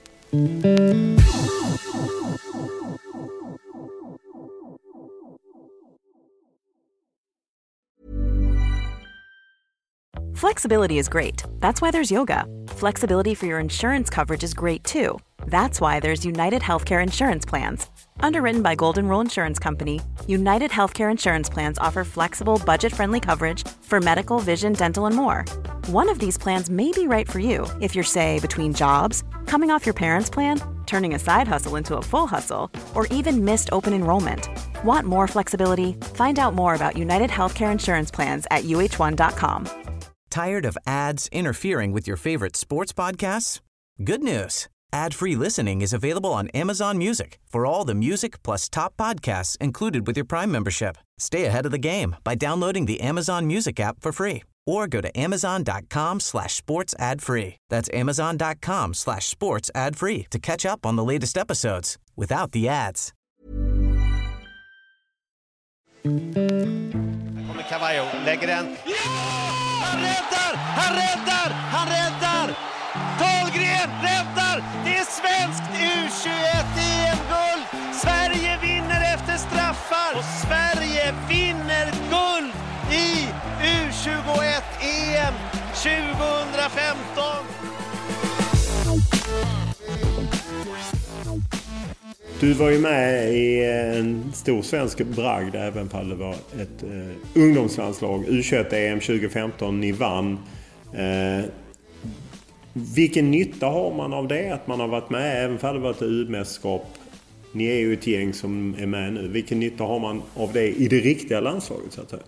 Flexibility is great. That's why there's yoga. Flexibility for your insurance coverage is great too. That's why there's United Healthcare Insurance Plans. Underwritten by Golden Rule Insurance Company, United Healthcare Insurance Plans offer flexible, budget-friendly coverage for medical, vision, dental, and more. One of these plans may be right for you if you're, say, between jobs, coming off your parents' plan, turning a side hustle into a full hustle, or even missed open enrollment. Want more flexibility? Find out more about United Healthcare Insurance Plans at U H one dot com. Tired of ads interfering with your favorite sports podcasts? Good news. Ad-free listening is available on Amazon Music for all the music plus top podcasts included with your Prime membership. Stay ahead of the game by downloading the Amazon Music app for free or go to amazon.com slash sports ad free. That's amazon.com slash sports ad free to catch up on the latest episodes without the ads. Här kommer Cavallo, lägger den. Ja! Han räddar! Han räddar! Han räddar! Dahlgren räddar! Det är svenskt U tjugoett E M-guld! Sverige vinner efter straffar! Och Sverige vinner guld i U tjugoett E M tjugohundrafemton! Du var ju med i en stor svensk bragd, även om det var ett eh, ungdomslandslag. U tjugoett E M tjugofemton, ni vann. Eh, vilken nytta har man av det, att man har varit med, även om det var ett U-mästerskap? Ni är ju ett gäng som är med nu. Vilken nytta har man av det i det riktiga landslaget, så att säga?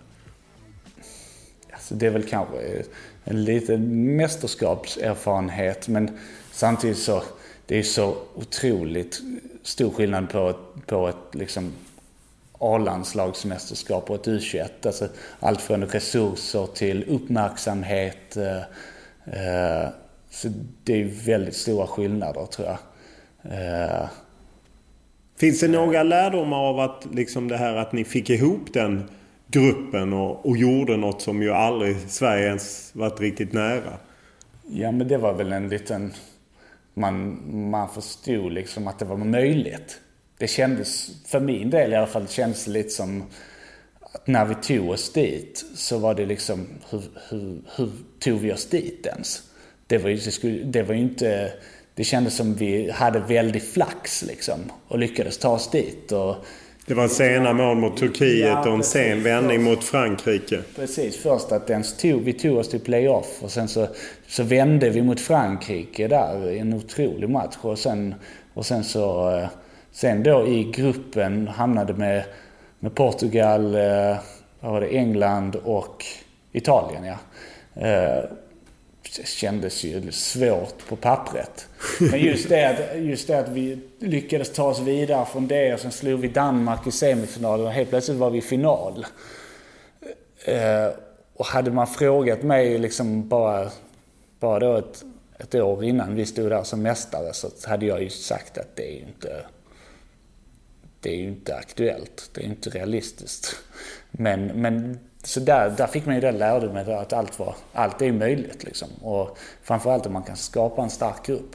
Alltså, det är väl kanske en liten mästerskapserfarenhet, men samtidigt så det är så otroligt stor skillnad på ett, på ett liksom A-landslagsmästerskap och ett U tjugoett. Alltså, allt från resurser till uppmärksamhet. Eh, eh, så det är väldigt stora skillnader, tror jag. Eh, Finns det några lärdomar av att liksom det här att ni fick ihop den gruppen och, och gjorde något som ju aldrig Sverige ens varit riktigt nära? Ja, men det var väl en liten... Man, man förstod liksom att det var möjligt. Det kändes, för min del i alla fall, det kändes lite som att när vi tog oss dit så var det liksom, hur, hur, hur tog vi oss dit ens? Det var ju, det skulle, det var ju inte, det kändes som vi hade väldigt flax liksom och lyckades ta oss dit. Och det var sena mål mot Turkiet, ja, och en sen vändning mot Frankrike. Precis, först att ens tog, vi tog oss till playoff och sen så, så vände vi mot Frankrike där i en otrolig match. Och sen, och sen så sen då i gruppen hamnade med, med Portugal, vad var det, England och Italien, ja. Det kändes ju svårt på pappret. Men just det, att, just det att vi lyckades ta oss vidare från det och sen slog vi Danmark i semifinalen och helt plötsligt var vi i final. Eh, och hade man frågat mig liksom bara, bara då ett, ett år innan vi stod där som mästare, så hade jag ju sagt att det är ju inte, det är ju inte aktuellt. Det är inte realistiskt. Men, men så där, där fick man ju den lärdomen att allt, var, allt är möjligt liksom. Och framförallt om man kan skapa en stark grupp.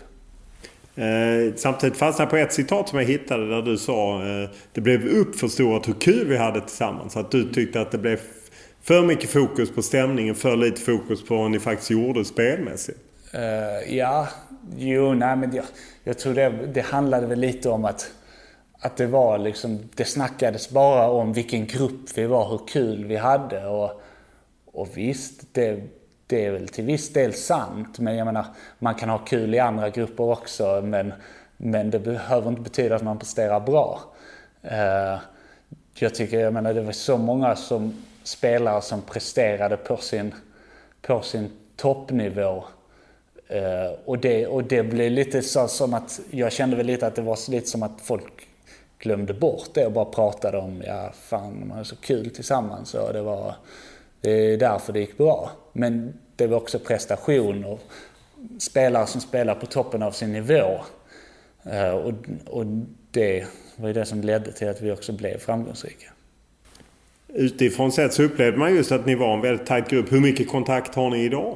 Eh, samtidigt fastnade på ett citat som jag hittade där du sa eh, det blev uppförstorat hur kul vi hade tillsammans. Att du tyckte att det blev för mycket fokus på stämningen, för lite fokus på vad ni faktiskt gjorde spelmässigt. Eh, ja, jo, nej men jag, jag tror det, det handlade väl lite om att Att det var liksom, det snackades bara om vilken grupp vi var, hur kul vi hade. Och, och visst, det, det är väl till viss del sant, men jag menar, man kan ha kul i andra grupper också, men, men det behöver inte betyda att man presterar bra. Uh, jag tycker, jag menar, det var så många som spelare som presterade på sin, på sin toppnivå. Uh, och, det, och det blev lite så som att, jag kände väl lite att det var lite som att folk glömde bort det och bara pratade om, ja fan, man är så kul tillsammans, och det var, det är därför det gick bra. Men det var också prestation och spelare som spelar på toppen av sin nivå. Uh, och, och det var ju det som ledde till att vi också blev framgångsrika. Utifrån sett så upplevde man just att ni var en väldigt tajt grupp. Hur mycket kontakt har ni idag?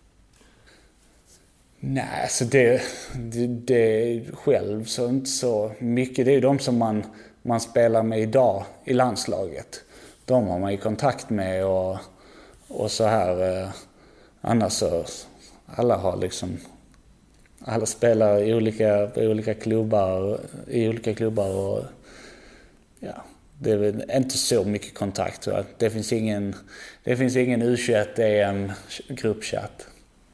Nej, så det, det, det själv så inte så mycket. Det är ju de som man, man spelar med idag i landslaget. De har man ju kontakt med och, och så här. Eh, annars så alla har liksom, alla spelar i olika, i olika klubbar, i olika klubbar och ja, det är väl inte så mycket kontakt. Så det finns ingen, det finns ingen U tjugoett E M-gruppchatt.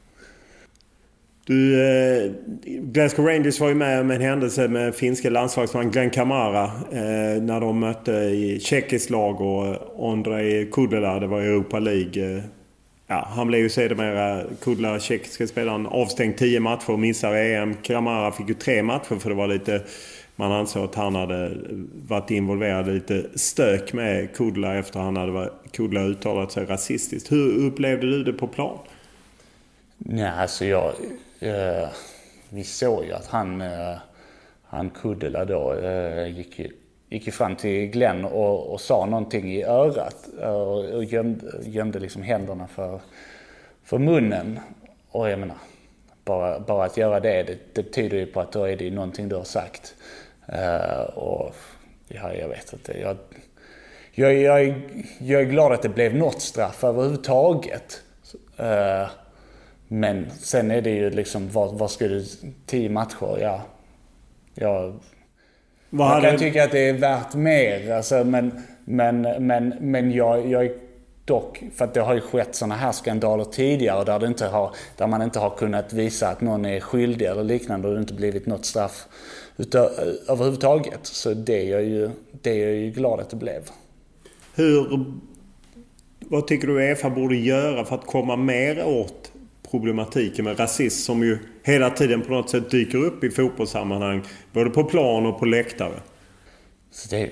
Du, eh, Glasgow Rangers var ju med om en händelse med finska landslagsman Glenn Kamara eh, när de mötte i tjeckiskt lag och Ondrej Kudela, det var Europa League. Eh, ja, han blev ju sedermera, Kudela, tjeckiska spelaren, avstängd tio matcher och missar E M. Kamara fick ju tre matcher för det var lite, man ansåg att han hade varit involverad i lite stök med Kudela efter han hade varit, Kudela uttalat sig rasistiskt. Hur upplevde du det på plan? Nej, alltså jag, eh, vi såg ju att han, eh, han Kudela då eh, gick, gick fram till Glenn och, och sa någonting i örat och, och gömde, gömde liksom händerna för, för munnen. Och jag menar, bara, bara att göra det, det, det betyder ju på att då är det någonting du har sagt. Eh, och ja, jag vet inte, jag, jag, jag, jag är glad att det blev något straff överhuvudtaget. Eh, Men sen är det ju liksom, vad, vad ska du, tio matcher, ja. Jag, jag kan tycka att det är värt mer, alltså, men, men, men, men jag, jag är dock, för att det har ju skett såna här skandaler tidigare där, det inte har, där man inte har kunnat visa att någon är skyldig eller liknande och det inte blivit något straff utav, överhuvudtaget. Så det är jag ju, det är jag ju glad att det blev. Hur, vad tycker du UEFA borde göra för att komma mer åt problematiken med rasism som ju hela tiden på något sätt dyker upp i fotbollssammanhang, både på plan och på läktare? Så det är,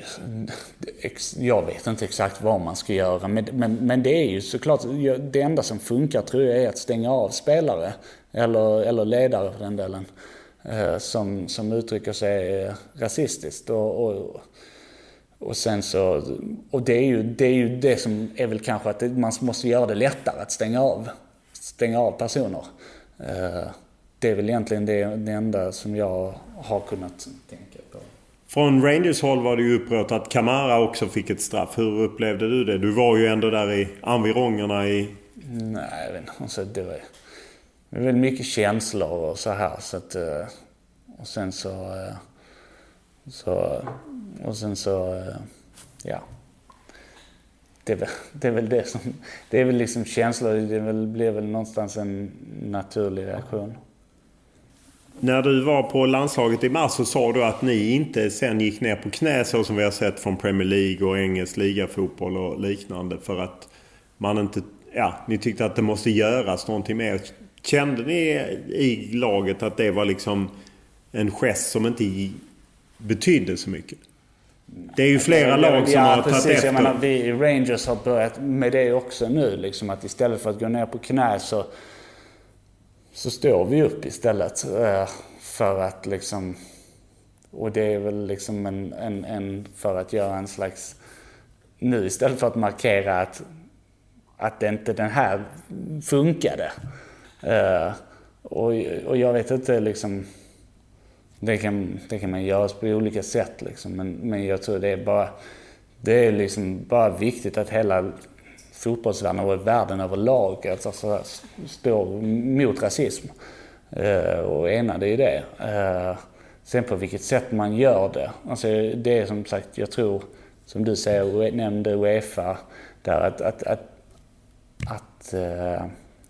jag vet inte exakt vad man ska göra, men, men, men det är ju såklart, det enda som funkar tror jag är att stänga av spelare eller, eller ledare för den delen eh, som, som uttrycker sig rasistiskt och, och, och sen så, och det är ju det, är ju det som är väl kanske att det, man måste göra det lättare att stänga av stänga av personer. Det är väl egentligen det, det enda som jag har kunnat tänka på. Från Rangers håll var det ju upprört att Kamara också fick ett straff. Hur upplevde du det? Du var ju ändå där i environgerna i... Nej, jag vet inte. Alltså, det var det var väl mycket känslor och så här. Så att, och sen så... så och sen så... Ja... Det är, väl, det är väl det som, det är väl liksom känslor, det väl, blir väl någonstans en naturlig reaktion. När du var på landslaget i mars så sa du att ni inte sen gick ner på knä så som vi har sett från Premier League och engelsk ligafotboll och liknande, för att man inte, ja, ni tyckte att det måste göras någonting mer. Kände ni i laget att det var liksom en gest som inte betydde så mycket? Det är ju flera lag som ja, har precis, tagit efter. Jag menar, vi i Rangers har börjat med det också nu. Liksom, att istället för att gå ner på knä så, så står vi upp istället. Eh, för att liksom... Och det är väl liksom en, en, en... För att göra en slags... Nu istället för att markera att, att inte den här funkade. Eh, och, och jag vet inte liksom... Det kan, det kan man göra på olika sätt liksom. men, men jag tror det är bara det är liksom bara viktigt att hela fotbollsvärlden och världen överlag alltså, står mot rasism eh, och enade i det. Eh, sen på vilket sätt man gör det. Alltså, det är som sagt, jag tror som du säger, nämnde UEFA där att, att, att, att eh,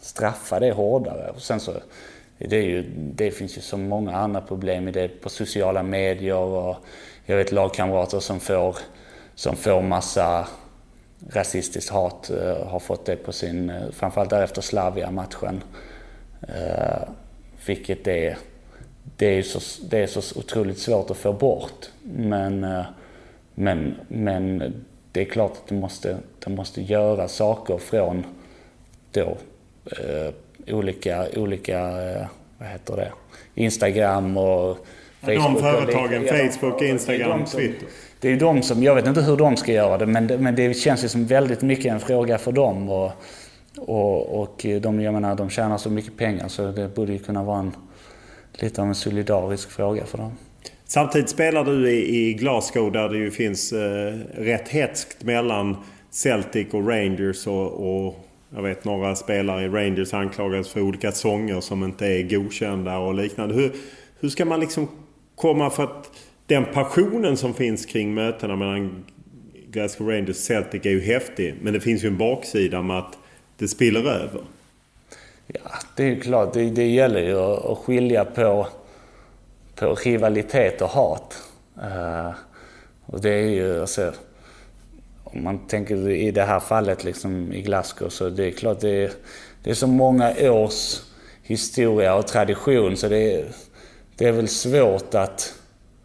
straffa det hårdare. Och sen så det, är ju, det finns ju så många andra problem i det på sociala medier, och jag vet lagkamrater som får, som får massa rasistiskt hat, uh, har fått det på sin, uh, framförallt därefter Slavia-matchen. Uh, vilket det är, det är, så, det är så otroligt svårt att få bort. Men, uh, men, men det är klart att det måste, det måste göra saker från då, uh, olika, olika uh, vad heter det? Instagram och Facebook. De företagen, och Facebook, Instagram, Twitter. Det är de som, jag vet inte hur de ska göra det, men det, men det känns ju som väldigt mycket en fråga för dem. Och, och, och de, jag menar, de tjänar så mycket pengar, så det borde ju kunna vara en, lite av en solidarisk fråga för dem. Samtidigt spelar du i, i Glasgow, där det ju finns eh, rätt hetskt mellan Celtic och Rangers, och, och jag vet några spelare i Rangers anklagas för olika sånger som inte är godkända och liknande. Hur, hur ska man liksom komma, för att den passionen som finns kring mötena mellan Glasgow Rangers och Celtic är ju häftig, men det finns ju en baksida med att det spiller över. Ja, det är ju klart. Det, det gäller ju att, att skilja på, på rivalitet och hat. Uh, och det är ju, alltså, om man tänker i det här fallet liksom i Glasgow, så det är klart det är, det är så många års historia och tradition, så det är, det är väl svårt att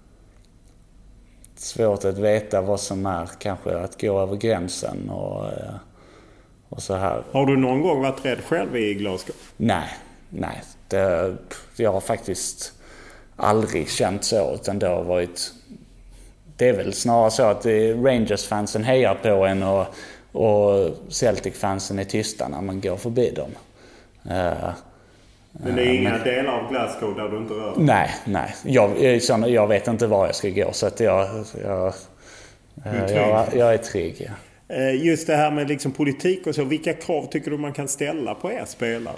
svårt att veta vad som är kanske att gå över gränsen och, och så här. Har du någon gång varit rädd själv i Glasgow? Nej, nej. Det, jag har faktiskt aldrig känt så, utan det har varit, det är väl snarare så att Rangers-fansen hejar på en och, och Celtic-fansen är tysta när man går förbi dem. Uh, Men det är inga men, delar av Glasgow där du inte rör? Nej, nej. Jag, jag, jag vet inte var jag ska gå, så att jag, jag, jag, jag, jag är trygg. Ja. Just det här med liksom politik och så, vilka krav tycker du man kan ställa på er spelare?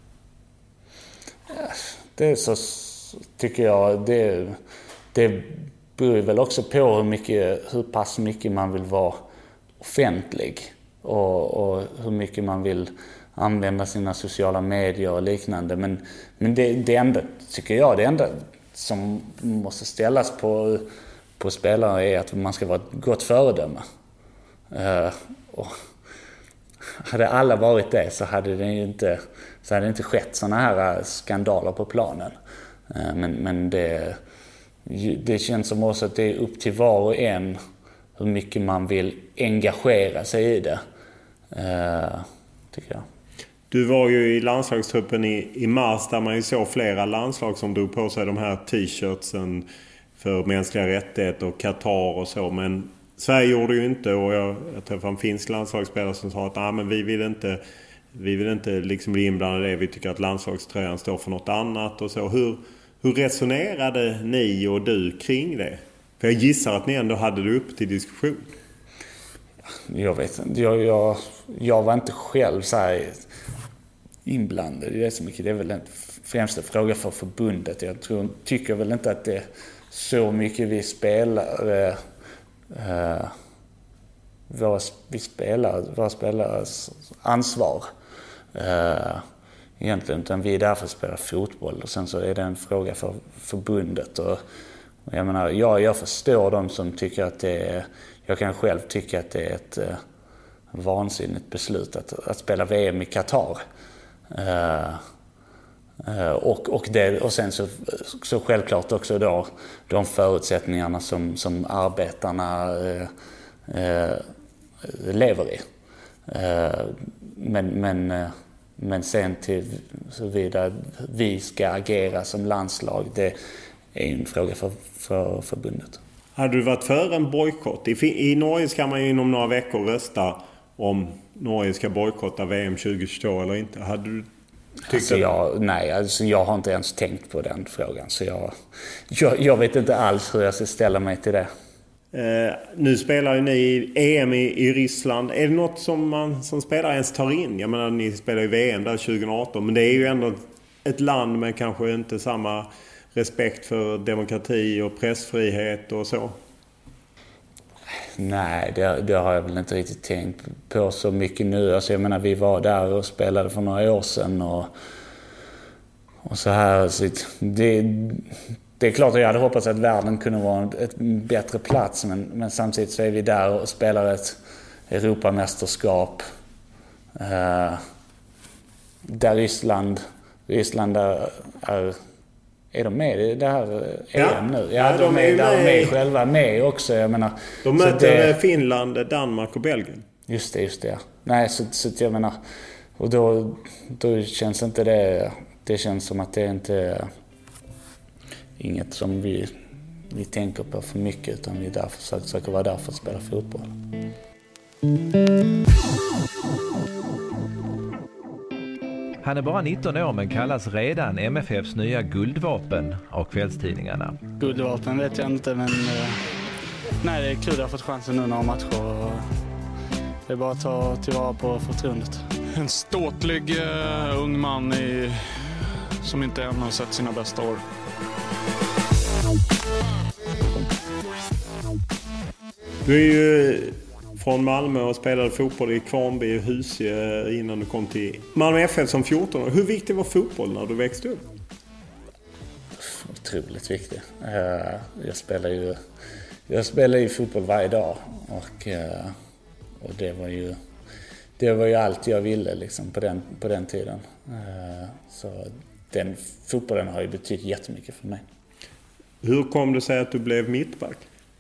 Det är så, tycker jag, det, det beror väl också på hur, mycket, hur pass mycket man vill vara offentlig och, och hur mycket man vill använda sina sociala medier och liknande. Men, men det, det enda, tycker jag, det enda som måste ställas på, på spelare är att man ska vara ett gott föredöme. Uh, och hade alla varit det, så hade det inte, så hade det inte skett såna här skandaler på planen. Uh, men men det, det känns som också att det är upp till var och en hur mycket man vill engagera sig i det, uh, tycker jag. Du var ju i landslagstruppen i, i mars, där man ju såg flera landslag som drog på sig de här t-shirtsen för mänskliga rättigheter och Qatar och så. Men Sverige gjorde ju inte, och jag, jag träffade en finsk landslagsspelare som sa att ah, men vi vill inte, vi vill inte liksom bli inblandade i det. Vi tycker att landslagströjan står för något annat och så. Hur, hur resonerade ni och du kring det? För jag gissar att ni ändå hade det upp till diskussion. Jag vet inte. Jag, jag, jag var inte själv så här inblandad i det så mycket. Det är väl en främsta fråga för förbundet. Jag tror, tycker väl inte att det är så mycket vi spelar. Eh, våra, vi spelar våra spelares ansvar. Eh, egentligen, utan vi är där för att spela fotboll. Och sen så är det en fråga för förbundet. Och, och jag menar, jag, jag förstår de som tycker att det är... Jag kan själv tycka att det är ett eh, vansinnigt beslut att, att spela V M i Qatar. Uh, uh, och, och, det, och sen så, så självklart också då de förutsättningarna som, som arbetarna uh, uh, lever i. Uh, men, men, uh, men sen till så vidare vi ska agera som landslag, det är en fråga för, för förbundet. Hade du varit för en bojkott? I, I Norge ska man ju inom några veckor rösta om Norge ska bojkotta V M tjugohundratjugotvå eller inte. Hade du tyckt alltså jag, nej, alltså jag har inte ens tänkt på den frågan. Så jag, jag, jag vet inte alls hur jag ska ställa mig till det. Eh, nu spelar ju ni E M i, i Ryssland. Är det något som man som spelare ens tar in? Jag menar, ni spelar ju V M där tjugoarton. Men det är ju ändå ett land med kanske inte samma respekt för demokrati och pressfrihet och så. Nej, det, det har jag väl inte riktigt tänkt på så mycket nu. Alltså jag menar, vi var där och spelade för några år sedan och, och så här. Så det, det är klart att jag hade hoppats att världen kunde vara en ett bättre plats, men, men samtidigt så är vi där och spelar ett Europamästerskap eh, där Ryssland, Ryssland är, är Är de med i det här E M ja. nu? Ja, ja, de, de är, är där med. är själva med också. Jag menar, de möter det, Finland, Danmark och Belgien. Just det, just det. Nej, så, så jag menar, och då, då känns inte det, det känns som att det inte är inget som vi, vi tänker på för mycket, utan vi är där för, försöker vara där för att spela fotboll. Han är bara nitton år men kallas redan M F F:s nya guldvapen av kvällstidningarna. Guldvapen vet jag inte, men nej, det är kul att ha fått chansen nu några matcher. Och det är bara att ta tillvara på förtroendet. En ståtlig uh, ung man i, som inte än har sett sina bästa år. Du är ju från Malmö och spelade fotboll i Kvarnby och Husie innan du kom till Malmö F F som fjorton år. Hur viktig var fotboll när du växte upp? Otroligt viktig. Jag spelar ju jag spelar ju fotboll varje dag och, och det var ju det var ju allt jag ville liksom på den på den tiden. Så den fotbollen har ju betytt jättemycket för mig. Hur kom det sig att du blev mittback?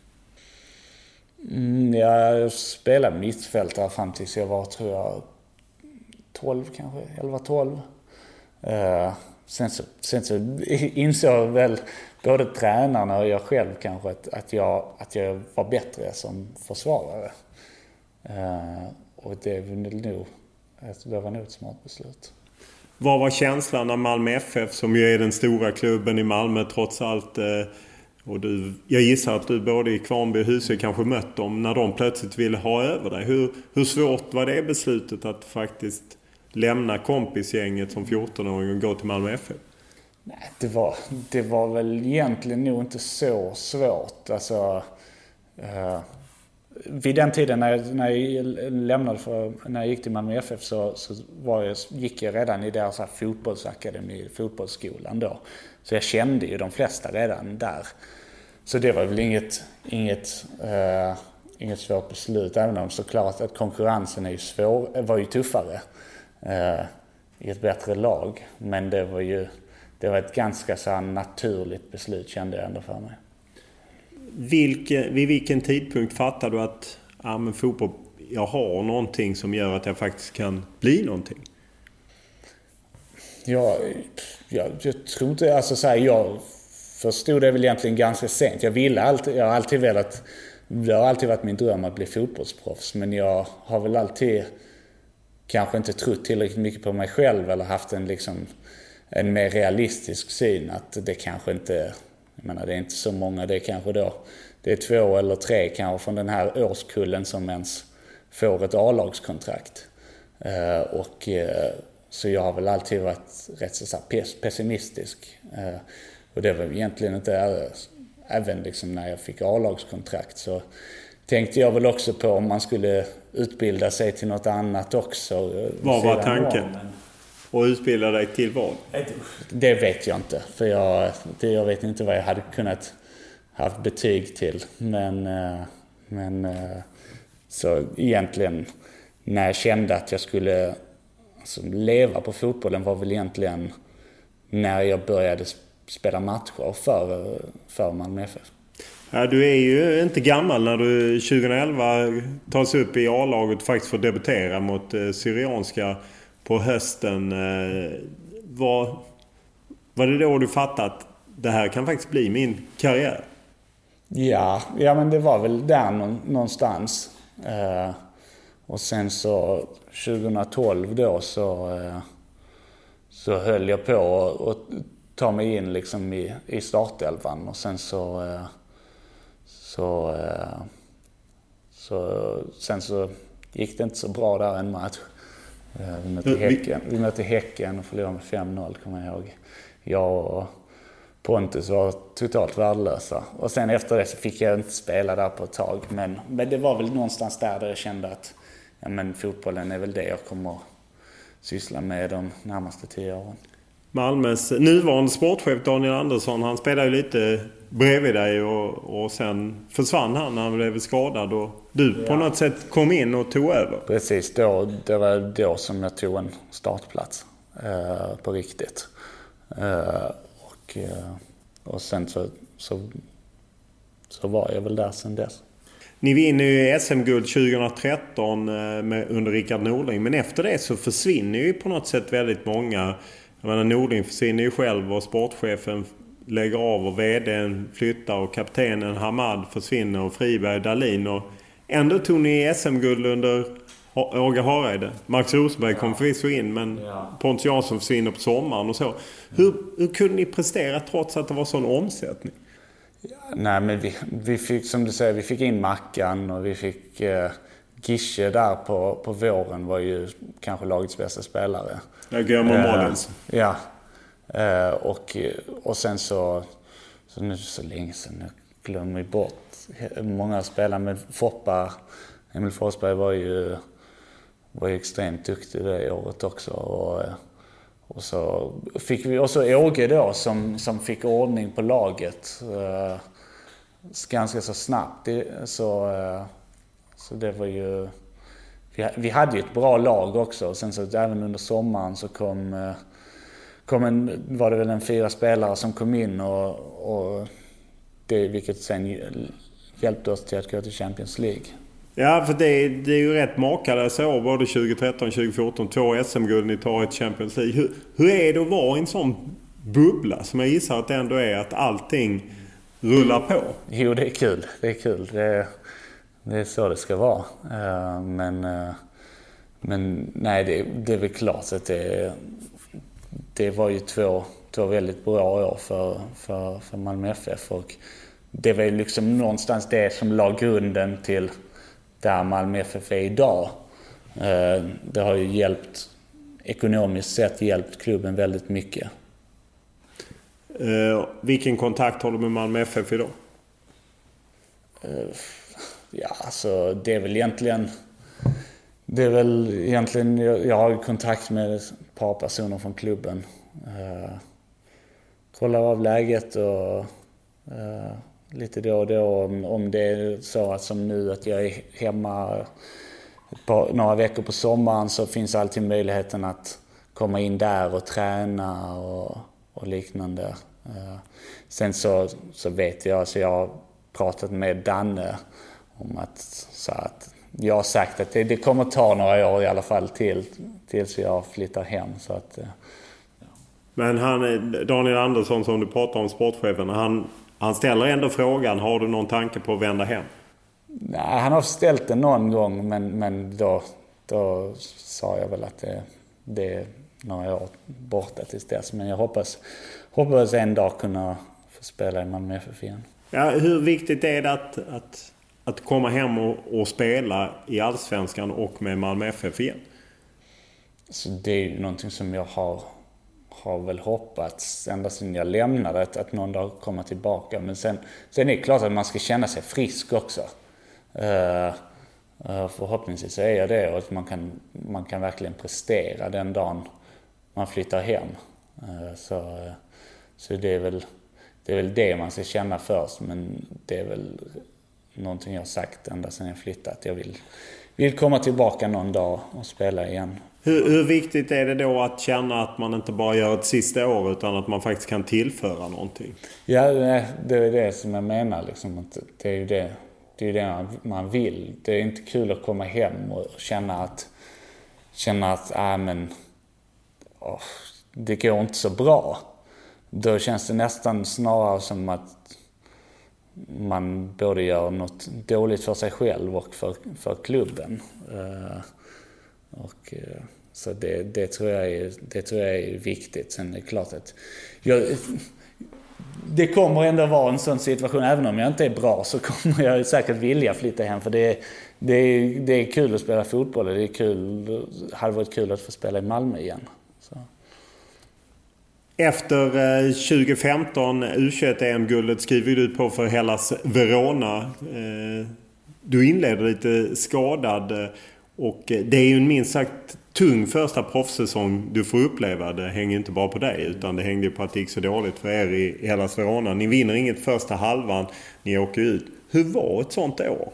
Mm, jag spelade mittfältare fram tills jag var, tror jag, tolv kanske, elva tolv. Uh, sen, så, sen så insåg väl både tränarna och jag själv kanske att, att, jag, att jag var bättre som försvarare. Uh, och det var nog, det var nog ett smart beslut. Vad var känslan när Malmö F F, som ju är den stora klubben i Malmö trots allt, uh... och du, jag gissar att du både i Kvarnby och Husie kanske mött dem när de plötsligt ville ha över dig. Hur, hur svårt var det beslutet att faktiskt lämna kompisgänget som fjorton-åring och gå till Malmö F F? Nej, det var, det var väl egentligen nog inte så svårt. Alltså, uh, vid den tiden när jag, när jag lämnade för, när jag gick till Malmö F F så, så var jag, gick jag redan i deras fotbollsakademi, fotbollsskolan då. Så jag kände ju de flesta redan där. Så det var väl inget, inget, uh, inget svårt beslut. Även om såklart att konkurrensen är ju svår, var ju tuffare uh, i ett bättre lag. Men det var ju det var ett ganska så naturligt beslut, kände jag ändå för mig. Vilke, vid vilken tidpunkt fattar du att ja, men fotboll, jag har någonting som gör att jag faktiskt kan bli någonting? Ja, jag, jag tror inte, alltså så här, jag förstod det väl egentligen ganska sent. Jag ville alltid, jag har alltid velat, det har alltid varit min dröm att bli fotbollsproffs, men jag har väl alltid kanske inte trott tillräckligt mycket på mig själv eller haft en liksom en mer realistisk syn att det kanske inte, jag menar, det är inte så många, det är kanske då det är två eller tre kanske från den här årskullen som ens får ett A-lagskontrakt. Uh, och uh, så jag har väl alltid varit rätt så pessimistisk. Uh, och det var egentligen inte uh, även liksom när jag fick A-lagskontrakt så tänkte jag väl också på om man skulle utbilda sig till något annat också. Uh, vad var tanken? Om, men... Och utbilda dig till vad? Det vet jag inte. För jag, det, jag vet inte vad jag hade kunnat haft betyg till. Men, men så egentligen när jag kände att jag skulle alltså, leva på fotbollen var väl egentligen när jag började spela matcher för, för Malmö F F. Ja, du är ju inte gammal när du tjugoelva tas upp i A-laget och faktiskt får debutera mot eh, Syrianska på hösten. Eh, var, var det då du fattade att det här kan faktiskt bli min karriär? Ja, ja men det var väl där någonstans. Eh, och sen så tjugohundratolv då så, eh, så höll jag på att ta mig in liksom i, i startelvan. Och sen så, eh, så, eh, så, sen så gick det inte så bra där en match. Eh, vi, mötte häcken, vi mötte Häcken och förlorade med fem noll, kommer jag ihåg. Jag och Pontus var totalt värdelösa. Och sen efter det så fick jag inte spela där på ett tag. Men, men det var väl någonstans där, där jag kände att ja, men fotbollen är väl det jag kommer att syssla med de närmaste tio åren. Malmös nuvarande sportchef Daniel Andersson, han spelade ju lite bredvid dig och, och sen försvann han när han blev skadad och du ja. på något sätt kom in och tog över. Precis, då, det var då som jag tog en startplats eh, på riktigt. Eh, och, eh, och sen så, så, så var jag väl där sen dess. Ni vinner ju S M-guld tjugohundratretton med, under Rickard Norling, men efter det så försvinner ju på något sätt väldigt många. Jag menar, Norling försvinner ju själv och sportchefen lägger av och vdn flyttar och kaptenen Hamad försvinner och Friberg och Dahlin. Och ändå tog ni S M-guld under Åge Hareide. Max Rosenberg kom förvisso in, men ja. Pontus Jansson försvinner på sommaren och så. Hur, hur kunde ni prestera trots att det var sån omsättning? Ja, nej, men vi, vi fick, som du säger, vi fick in Mackan och vi fick eh, Gische där på, på våren var ju kanske lagets bästa spelare. Ja, Guillermo eh, Models. Ja. Eh, och, och sen så, så nu så länge sedan, jag glömmer bort många spelare, men Foppa, Emil Forsberg var ju, var ju extremt duktig det året också. Och, och så fick vi också Åge då som, som fick ordning på laget eh, ganska så snabbt. Det, så, eh, så det var ju... Vi, vi hade ju ett bra lag också. Sen så även under sommaren så kom... Eh, kom en, var det väl en fyra spelare som kom in och, och det, vilket sen hjälpte oss till att gå till Champions League. Ja, för det, det är ju rätt makalösa år, både tjugotretton tjugofjorton, två S M-guld, ni tar ett Champions League. Hur, hur är det att vara i en sån bubbla som jag gissar att det ändå är, att allting rullar på? Jo, det är kul. Det är kul. Det, det är så det ska vara. Uh, men, uh, men nej, det, det är väl klart att det, det var ju två, två väldigt bra år för, för, för Malmö F F. Och det var ju liksom någonstans det som la grunden till där Malmö F F är idag. Det har ju hjälpt, ekonomiskt sett hjälpt klubben väldigt mycket. Uh, vilken kontakt har du med Malmö F F idag? Uh, ja, alltså det är väl egentligen... Det är väl egentligen... Jag, jag har kontakt med ett par personer från klubben. Uh, kollar av läget och... Uh, lite då och då om, om det är så att som nu att jag är hemma ett par, några veckor på sommaren, så finns alltid möjligheten att komma in där och träna och, och liknande. Uh, sen så, så vet jag, så jag har pratat med Danne om att, så att jag har sagt att det, det kommer ta några år i alla fall till tills jag flyttar hem. Så att, uh, ja. Men han, Daniel Andersson som du pratar om, sportchefen, han Han ställer ändå frågan, har du någon tanke på att vända hem? Nej, han har ställt det någon gång, men, men då, då sa jag väl att det, det är några år borta tills dess. Men jag hoppas, hoppas en dag kunna få spela i Malmö F F igen. Ja, hur viktigt är det att, att, att komma hem och, och spela i Allsvenskan och med Malmö F F igen? Så det är ju någonting som jag har... har väl hoppats ända sedan jag lämnade att, att någon dag komma tillbaka. Men sen, sen är det klart att man ska känna sig frisk också. Uh, uh, förhoppningsvis är jag det, och att man kan, man kan verkligen prestera den dagen man flyttar hem. Uh, så uh, så det, är väl, det är väl det man ska känna först, men det är väl någonting jag har sagt ända sedan jag flyttat. Jag vill, vill komma tillbaka någon dag och spela igen. Hur, hur viktigt är det då att känna att man inte bara gör ett sista år, utan att man faktiskt kan tillföra någonting? Ja, det är det som jag menar. Liksom, att det är ju det, det, är det man vill. Det är inte kul att komma hem och känna att, känna att äh, men, åh, det går inte så bra. Då känns det nästan snarare som att man både gör något dåligt för sig själv och för, för klubben. Uh, och uh, så det, det, tror jag är, det tror jag är viktigt. Sen är det klart att jag, det kommer ändå vara en sån situation, även om jag inte är bra så kommer jag säkert vilja flytta hem, för det, det, det är kul att spela fotboll, och det är kul, hade varit kul att få spela i Malmö igen. Så. Efter tjugo femton U tjugoett-E M-guldet skriver du på för Hellas Verona. Du inledde lite skadad och det är ju en minst sagt tung första proffssäsong du får uppleva. Det hänger inte bara på dig utan det hängde på att det gick så dåligt för er i Hellas Verona. Ni vinner inget första halvan, ni åker ut. Hur var ett sånt år?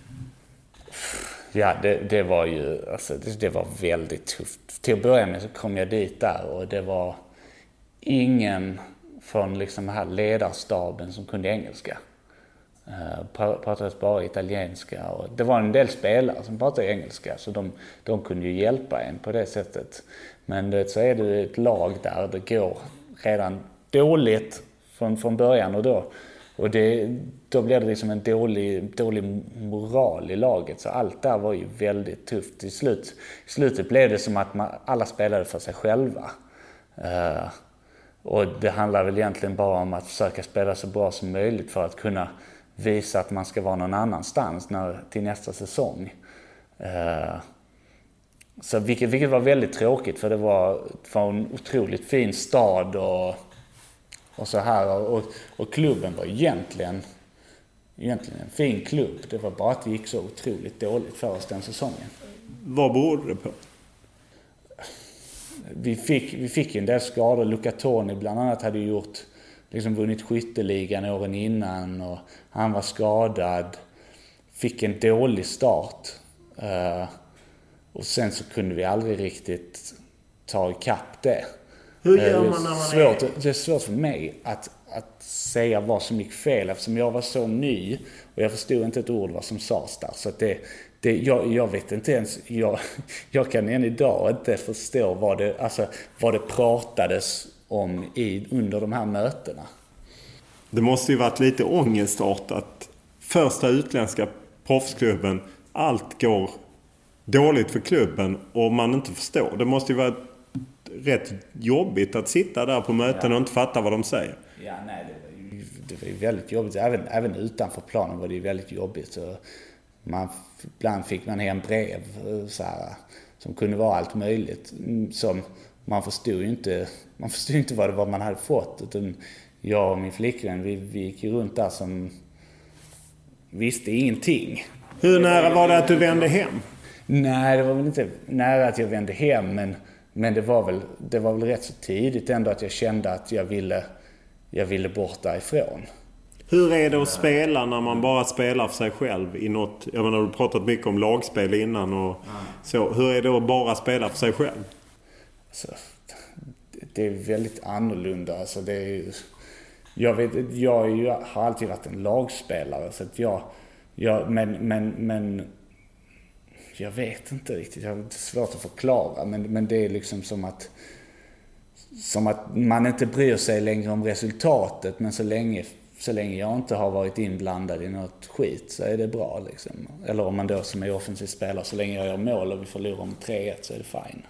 Ja, det, det var ju alltså, det, det var väldigt tufft. Till att börja med så kom jag dit där och det var ingen från liksom den här ledarstaben som kunde engelska. Uh, pratade bara italienska och det var en del spelare som pratade engelska så de, de kunde ju hjälpa en på det sättet. Men det, så är det ett lag där det går redan dåligt från, från början och då. Och det, då blev det liksom en dålig, dålig moral i laget. Så allt där var ju väldigt tufft. I, slut, i slutet blev det som att man, alla spelade för sig själva. Uh, och det handlar väl egentligen bara om att försöka spela så bra som möjligt för att kunna visa att man ska vara någon annanstans när, till nästa säsong. Uh, så vilket, vilket var väldigt tråkigt för det var, det var en otroligt fin stad och, och så här. Och, och klubben var egentligen, egentligen en fin klubb. Det var bara att det gick så otroligt dåligt för oss den säsongen. Vad berodde det på? Vi fick, vi fick en del skador. Luca Toni bland annat hade gjort, liksom vunnit skytteligan åren innan och han var skadad. Fick en dålig start. Uh, och sen så kunde vi aldrig riktigt ta ikapp det. Hur gör man när man svårt, är... Det är svårt för mig att, att säga vad som gick fel eftersom jag var så ny och jag förstod inte ett ord vad som sades där. Så att det, det, jag, jag vet inte ens, jag, jag kan än idag inte förstå vad det, alltså, vad det pratades om i, under de här mötena. Det måste ju varit lite ångestartat. Första utländska proffsklubben, allt går dåligt för klubben och man inte förstår. Det måste ju vara rätt jobbigt att sitta där på möten ja. och inte fatta vad de säger. Ja, nej, det var ju, det var ju väldigt jobbigt. Även, även utanför planen var det ju väldigt jobbigt. Så man, ibland fick man hem brev så här, som kunde vara allt möjligt. Som man förstod ju inte, man förstod inte vad det var man hade fått. Utan jag och min flickvän, vi, vi gick ju runt där som visste ingenting. Hur nära var det att du vände hem? Nej, det var väl inte nära att jag vände hem, men Men det var väl, det var väl rätt så tidigt ändå att jag kände att jag ville, jag ville bort därifrån. Hur är det att spela när man bara spelar för sig själv i något? Jag menar, du har pratat mycket om lagspel innan och så. Hur är det att bara spela för sig själv? Alltså, det är väldigt annorlunda. Alltså, det är ju, jag, vet, jag, jag har alltid varit en lagspelare så att jag, jag men, men, men jag vet inte riktigt, jag har inte svårt att förklara, men, men det är liksom som att som att man inte bryr sig längre om resultatet, men så länge, så länge jag inte har varit inblandad i något skit så är det bra liksom. Eller om man då som är offensiv spelare, så länge jag gör mål och vi förlorar om tre ett så är det fine.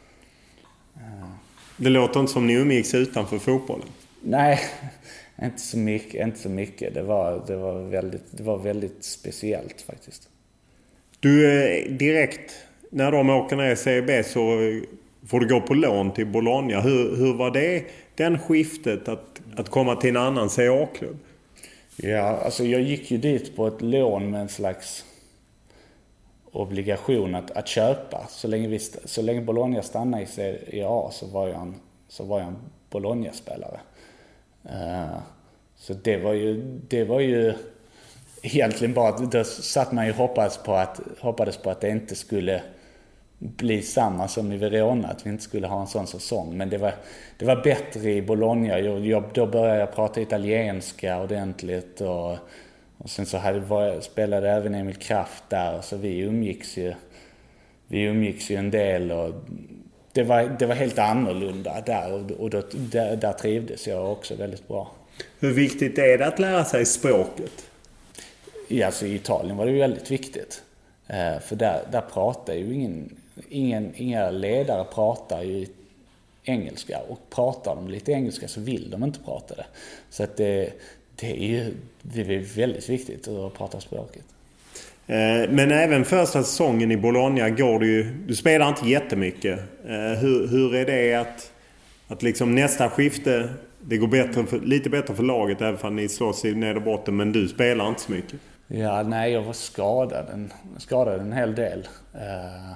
Uh. Det låter inte som ni umgicks utanför fotbollen. Nej, inte så mycket, inte så mycket. Det var, det var väldigt, det var väldigt speciellt faktiskt. Du, direkt när de åker ner i C B så får du gå på lån till Bologna. Hur, hur var det, den skiftet att, att komma till en annan C A-klubb? Ja, alltså jag gick ju dit på ett lån med en slags obligation att, att köpa. Så länge, vi, så länge Bologna stannade i C A så var jag en, så var jag en Bologna-spelare. Uh, så det var ju... Det var ju egentligen bara att då satt man ju hoppades på att, hoppades på att det inte skulle bli samma som i Verona, att vi inte skulle ha en sån säsong. Men det var, det var bättre i Bologna. Jag, jag, då började jag prata italienska ordentligt och, och sen så hade, var, spelade även Emil Kraft där, så vi umgicks ju, vi umgicks ju en del och det var, det var helt annorlunda där och, och då, där, där trivdes jag också väldigt bra. Hur viktigt är det att lära sig språket? Ja, alltså i Italien var det ju väldigt viktigt. Eh, för där, där pratar ju ingen, ingen, inga ledare pratar ju engelska. Och pratar de lite engelska så vill de inte prata det. Så att det, det är ju det är väldigt viktigt att prata språket. Eh, men även första säsongen i Bologna går du ju... Du spelar inte jättemycket. Eh, hur, hur är det att, Att liksom nästa skifte, det går bättre för, lite bättre för laget även om ni slås i ned och botten, men du spelar inte så mycket. Ja, nej, jag var skadad en, skadad en hel del. Uh,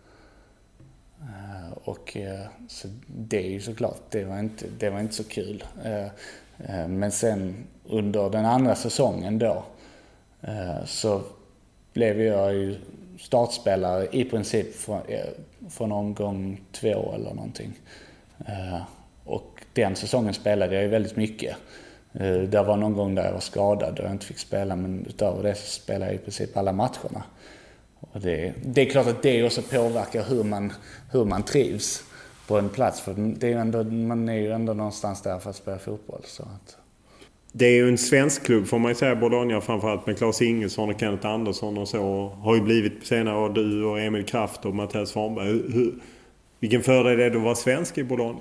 uh, och uh, så det är ju såklart, det var inte, det var inte så kul. Uh, uh, men sen under den andra säsongen då uh, så blev jag ju startspelare i princip från, från omgång två eller någonting. Uh, och den säsongen spelade jag ju väldigt mycket. Uh, det var någon gång där jag var skadad och jag inte fick spela, men utöver det så spelade jag i princip alla matcherna. Och det, det är klart att det också påverkar hur man, hur man trivs på en plats. För det är ju ändå, man är ju ändå någonstans där för att spela fotboll. Så att... Det är ju en svensk klubb får man ju säga, Bologna, framförallt med Claes Ingesson och Kenneth Andersson och så. Har ju blivit senare och du och Emil Kraft och Mattias Svanberg. Hur, vilken fördel är det att vara svensk i Bologna?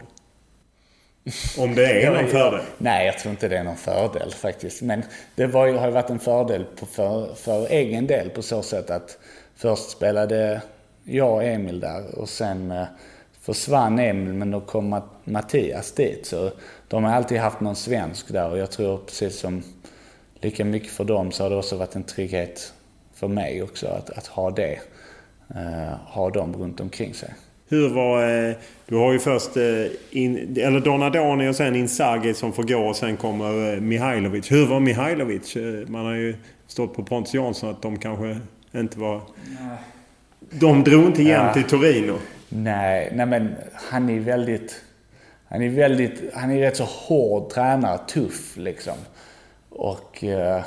Om det är någon fördel? Nej, jag tror inte det är någon fördel faktiskt. Men det var ju, har ju varit en fördel på för, för egen del på så sätt att först spelade jag och Emil där och sen eh, försvann Emil, men då kom Mattias dit. Så de har alltid haft någon svensk där och jag tror precis som lika mycket för dem så har det också varit en trygghet för mig också att, att ha det. Eh, ha dem runt omkring sig. Hur var, eh, du har ju först eh, in, eller Donadoni och sen Inzaghi som får gå och sen kommer eh, Mihailovic. Hur var Mihailovic? Eh, man har ju stått på Pontus Jansson att de kanske inte var... Nej. De drog inte jämt ja. till Torino. Nej, nej men han är väldigt... Han är väldigt... Han är rätt så hård tränare, tuff liksom. Och eh,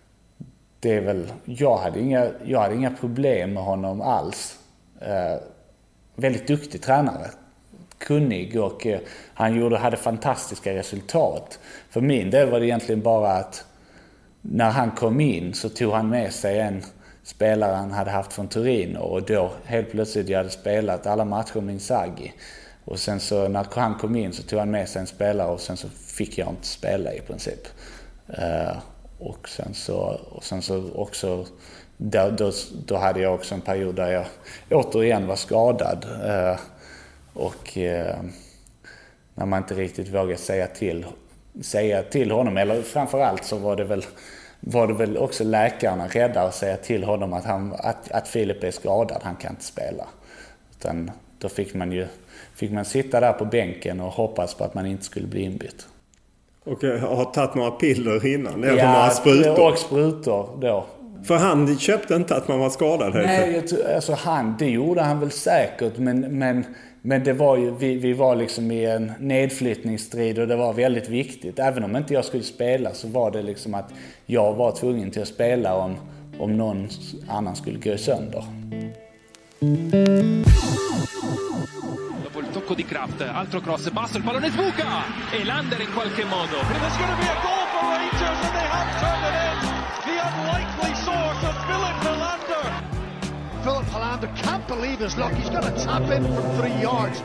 det är väl... Jag hade inga, jag hade inga problem med honom alls. Eh, väldigt duktig tränare. Kunnig och eh, han gjorde, hade fantastiska resultat. För min del var det egentligen bara att när han kom in så tog han med sig en spelare han hade haft från Torino och då helt plötsligt jag hade spelat alla matcher med Inzaghi. Och sen så när han kom in så tog han med sig en spelare och sen så fick jag inte spela i princip. Uh, och sen så, och sen så också då, då, då hade jag också en period där jag återigen var skadad uh, och uh, när man inte riktigt vågade säga till säga till honom, eller framförallt så var det väl var det väl också läkarna rädda att säga till honom att, han, att, att Filip är skadad, han kan inte spela. Utan då fick man ju fick man sitta där på bänken och hoppas på att man inte skulle bli inbytt. Och har tagit några piller innan? Eller ja, några sprutor? Och sprutor då. För han köpte inte att man var skadad? Nej, jag tror, alltså han, det gjorde han väl säkert, men, men, men det var ju, vi, vi var liksom i en nedflyttningsstrid och det var väldigt viktigt. Även om inte jag skulle spela så var det liksom att jag var tvungen till att spela om, om någon annan skulle gå sönder. Dopo il tocco di Kraft, altro cross basso, il pallone sbuca e Lander in qualche modo. There's going to be a goal for Rangers and they have turned it in. The unlikely source of Philip Lander. Philip Lander can't believe his luck. He's going to tap in from three yards.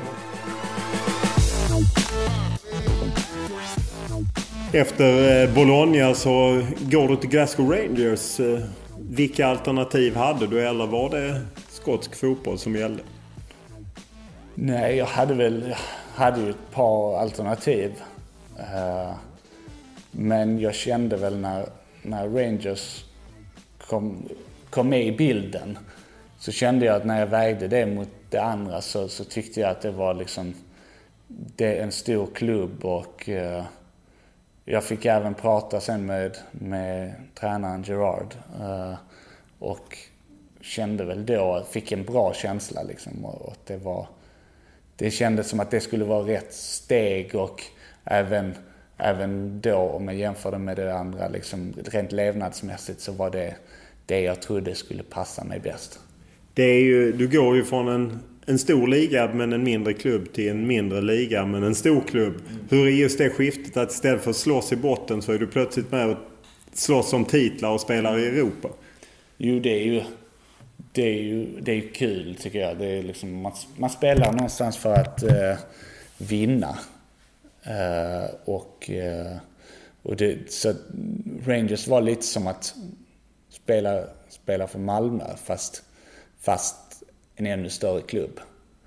Efter Bologna så går du till Glasgow Rangers. Vilka alternativ hade du, eller var det skotsk fotboll som gällde? Nej, jag hade väl jag hade ju ett par alternativ. Uh, men jag kände väl när, när Rangers kom, kom med i bilden så kände jag att när jag vägde det mot det andra så, så tyckte jag att det var liksom det är en stor klubb och uh, jag fick även prata sen med, med tränaren Gerard uh, och kände väl då, fick en bra känsla liksom, och, och det var det kändes som att det skulle vara rätt steg och även, även då om jag jämförde med det andra liksom, rent levnadsmässigt så var det det jag trodde skulle passa mig bäst. Det är ju, du går ju från en, en stor liga men en mindre klubb till en mindre liga men en stor klubb. Mm. Hur är just det skiftet att istället för att slåss i botten så är du plötsligt med och slåss om titlar och spelar i Europa? Jo, det är ju Det är ju det är kul tycker jag. Det är liksom, man, man spelar någonstans för att eh, vinna. Eh, och eh, och det, så Rangers var lite som att spela, spela för Malmö fast, fast en ännu större klubb.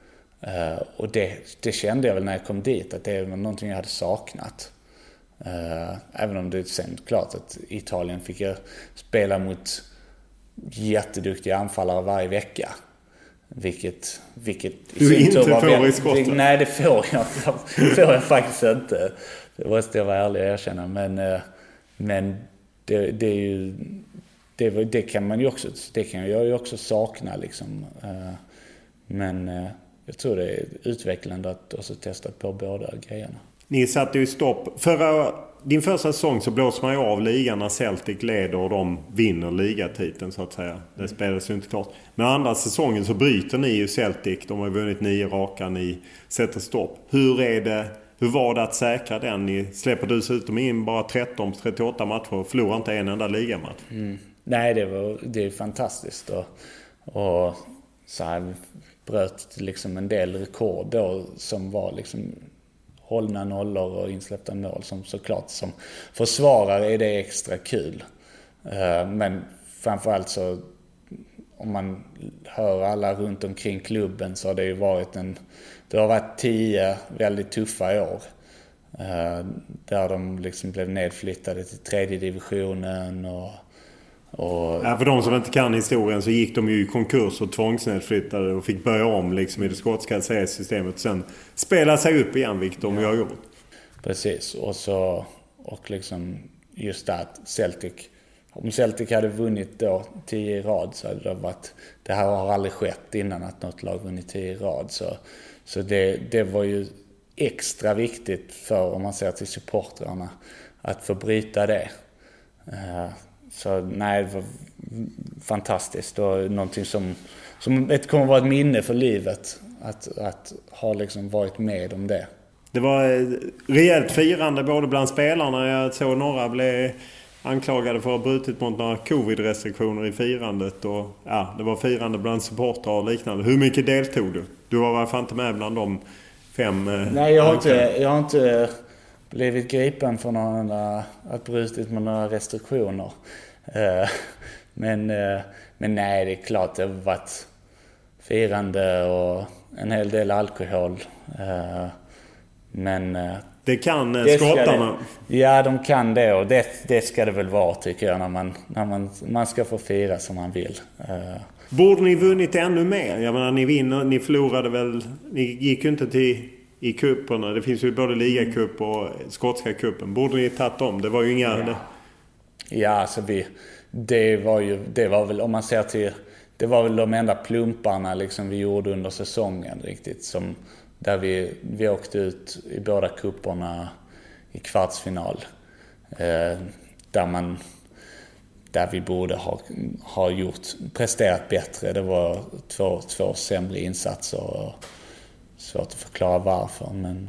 Uh, och det, det kände jag väl när jag kom dit, att det var någonting jag hade saknat. Uh, även om det sen klart att i Italien fick jag spela mot jätteduktiga anfallare varje vecka. Vilket, vilket du i inte var får väl, i Skottland. Nej, det får jag, får jag faktiskt inte. Det måste jag vara ärlig och erkänna. Men, uh, men det, det är ju... Det, det kan man ju också, det kan jag ju också sakna liksom. Uh, men uh, jag tror det är utvecklande att också testa på båda grejerna. Ni satte ju stopp. Förra, din första säsong så blåser man ju av ligan när Celtic leder och de vinner ligatiteln så att säga. Det spelas ju inte klart. Men andra säsongen så bryter ni ju Celtic. De har vunnit nio raka, ni sätter stopp. Hur är det, hur var det att säkra den? Ni släpper dessutom in bara tretton trettioåtta matcher och förlorar inte en enda ligamatch. Mm. Nej, det var det är fantastiskt och, och så här bröt liksom en del rekord då som var liksom hållna nollor och insläppta mål som såklart som försvarare är det extra kul. Men framförallt så om man hör alla runt omkring klubben så har det ju varit en det har varit tio väldigt tuffa år. Där de liksom blev nedflyttade till tredje divisionen och Och, ja, för de som inte kan historien så gick de ju i konkurs och tvångsnedflyttade och fick börja om liksom i det skotska seriesystemet och sen spela sig upp igen, vilket de ju har gjort. Precis, och så och liksom just det att Celtic, om Celtic hade vunnit då tio i rad så hade det varit, det här har aldrig skett innan att något lag vunnit tio i rad, så, så det, det var ju extra viktigt för, om man ser till supportrarna, att få bryta det. Uh, Så nej, det var fantastiskt och någonting som, som det kommer att vara ett minne för livet att, att ha liksom varit med om det. Det var rejält firande både bland spelarna. Jag såg några blev anklagade för att ha brutit mot några covid-restriktioner i firandet och ja, det var firande bland supportrar och liknande. Hur mycket deltog du? Du var i alla fall inte med bland de fem. Nej, jag har inte, jag har inte blivit gripen för några, att brutit med några restriktioner. Men, men nej, det är klart det har varit firande och en hel del alkohol. Men det kan det skottarna. Det, ja, de kan det och det, det ska det väl vara, tycker jag, när man, när man, man ska få fira som man vill. Borde ni vunnit ännu mer? Jag menar, ni vinner, ni förlorade väl, ni gick ju inte till i cuperna. Det finns ju både ligacup och skotska cupen. Borde ni tagit dem? Det var ju inga... Ja, ja alltså vi... Det var ju... Det var väl, om man ser till... Det var väl de enda plumparna liksom vi gjorde under säsongen riktigt. Som, där vi, vi åkte ut i båda cuperna i kvartsfinal. Eh, där man... Där vi borde ha, ha gjort... Presterat bättre. Det var två, två sämre insatser och... Svårt att förklara varför, men...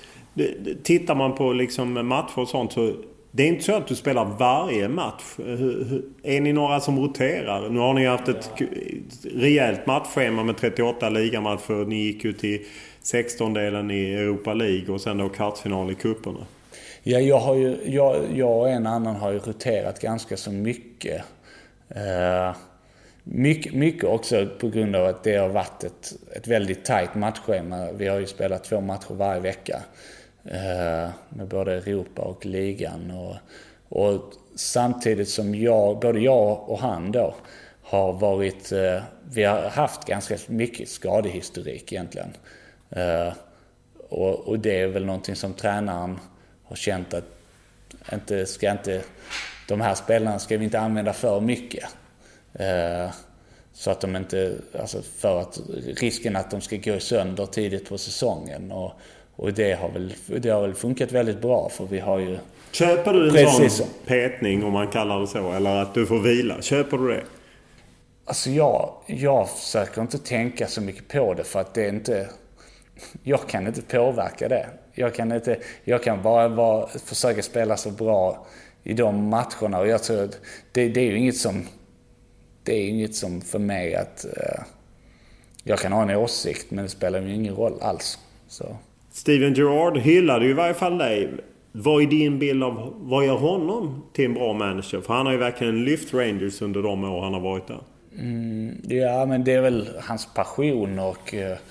Tittar man på liksom matcher och sånt så... Det är inte så att du spelar varje match. Är ni några som roterar? Nu har ni haft ett rejält matchschema med trettioåtta ligamatcher. Ni gick ju till sexton-delen i Europa League och sen då kvartsfinal i cuperna. Ja, jag, har ju, jag, jag och en annan har ju roterat ganska så mycket. Uh... Mycket, mycket också på grund av att det har varit ett, ett väldigt tajt matchschema. Vi har ju spelat två matcher varje vecka eh, med både Europa och ligan. Och, och samtidigt som jag, både jag och han då har varit, eh, vi har haft ganska mycket skadehistorik egentligen. Eh, och, och det är väl någonting som tränaren har känt att inte, ska inte, de här spelarna ska vi inte använda för mycket. Uh, så att de inte, alltså för att risken att de ska gå sönder tidigt på säsongen och, och det har väl det har väl funkat väldigt bra, för vi har ju... Köper du en precis sån petning, om man kallar det så, eller att du får vila? Köper du det? Alltså jag, jag försöker inte tänka så mycket på det, för att det är inte, jag kan inte påverka det. Jag kan inte, jag kan bara, bara försöka spela så bra i de matcherna, och jag tror att det, det är ju inget som Det är inget som för mig att uh, jag kan ha en åsikt, men det spelar ju ingen roll alls. Så. Steven Gerrard hyllade ju i varje fall dig. Vad är din bild av vad gör honom till en bra manager? För han har ju verkligen lyft Rangers under de år han har varit där. Mm, ja, men det är väl hans passion och uh,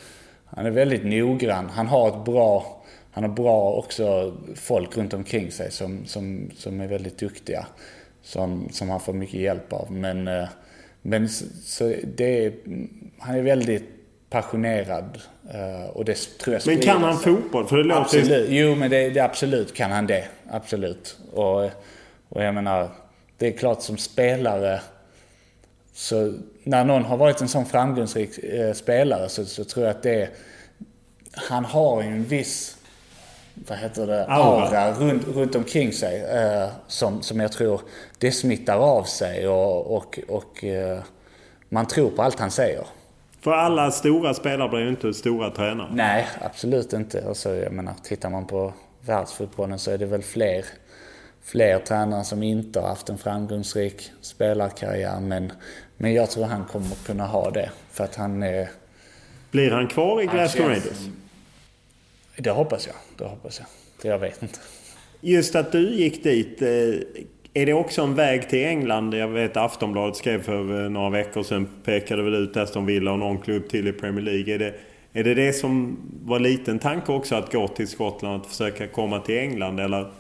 han är väldigt noggrann. Han har ett bra, han har bra också folk runt omkring sig som, som, som är väldigt duktiga. Som, som han får mycket hjälp av. Men, men så, så det är, han är väldigt passionerad. Och det tror jag men kan han fotboll? För det låter absolut. Jo, men det, det absolut kan han det. Absolut. Och, och jag menar, det är klart som spelare, så när någon har varit en sån framgångsrik eh, spelare så, så tror jag att det är, han har ju en viss, vad heter det, aura, aura runt, runt omkring sig eh, som, som jag tror det smittar av sig och, och, och eh, man tror på allt han säger. För alla stora spelare blir ju inte stora tränare. Nej, absolut inte. Alltså, jag menar, tittar man på världsfotbollen så är det väl fler fler tränare som inte har haft en framgångsrik spelarkarriär, men, men jag tror han kommer kunna ha det för att han är... Blir han kvar i Glasgow Rangers? Det hoppas jag, det hoppas jag. Det jag vet inte. Just att du gick dit, är det också en väg till England? Jag vet Aftonbladet skrev för några veckor sedan, pekade väl ut Aston Villa och någon klubb till i Premier League. Är det är det, det som var liten tanke också, att gå till Skottland, att försöka komma till England, eller?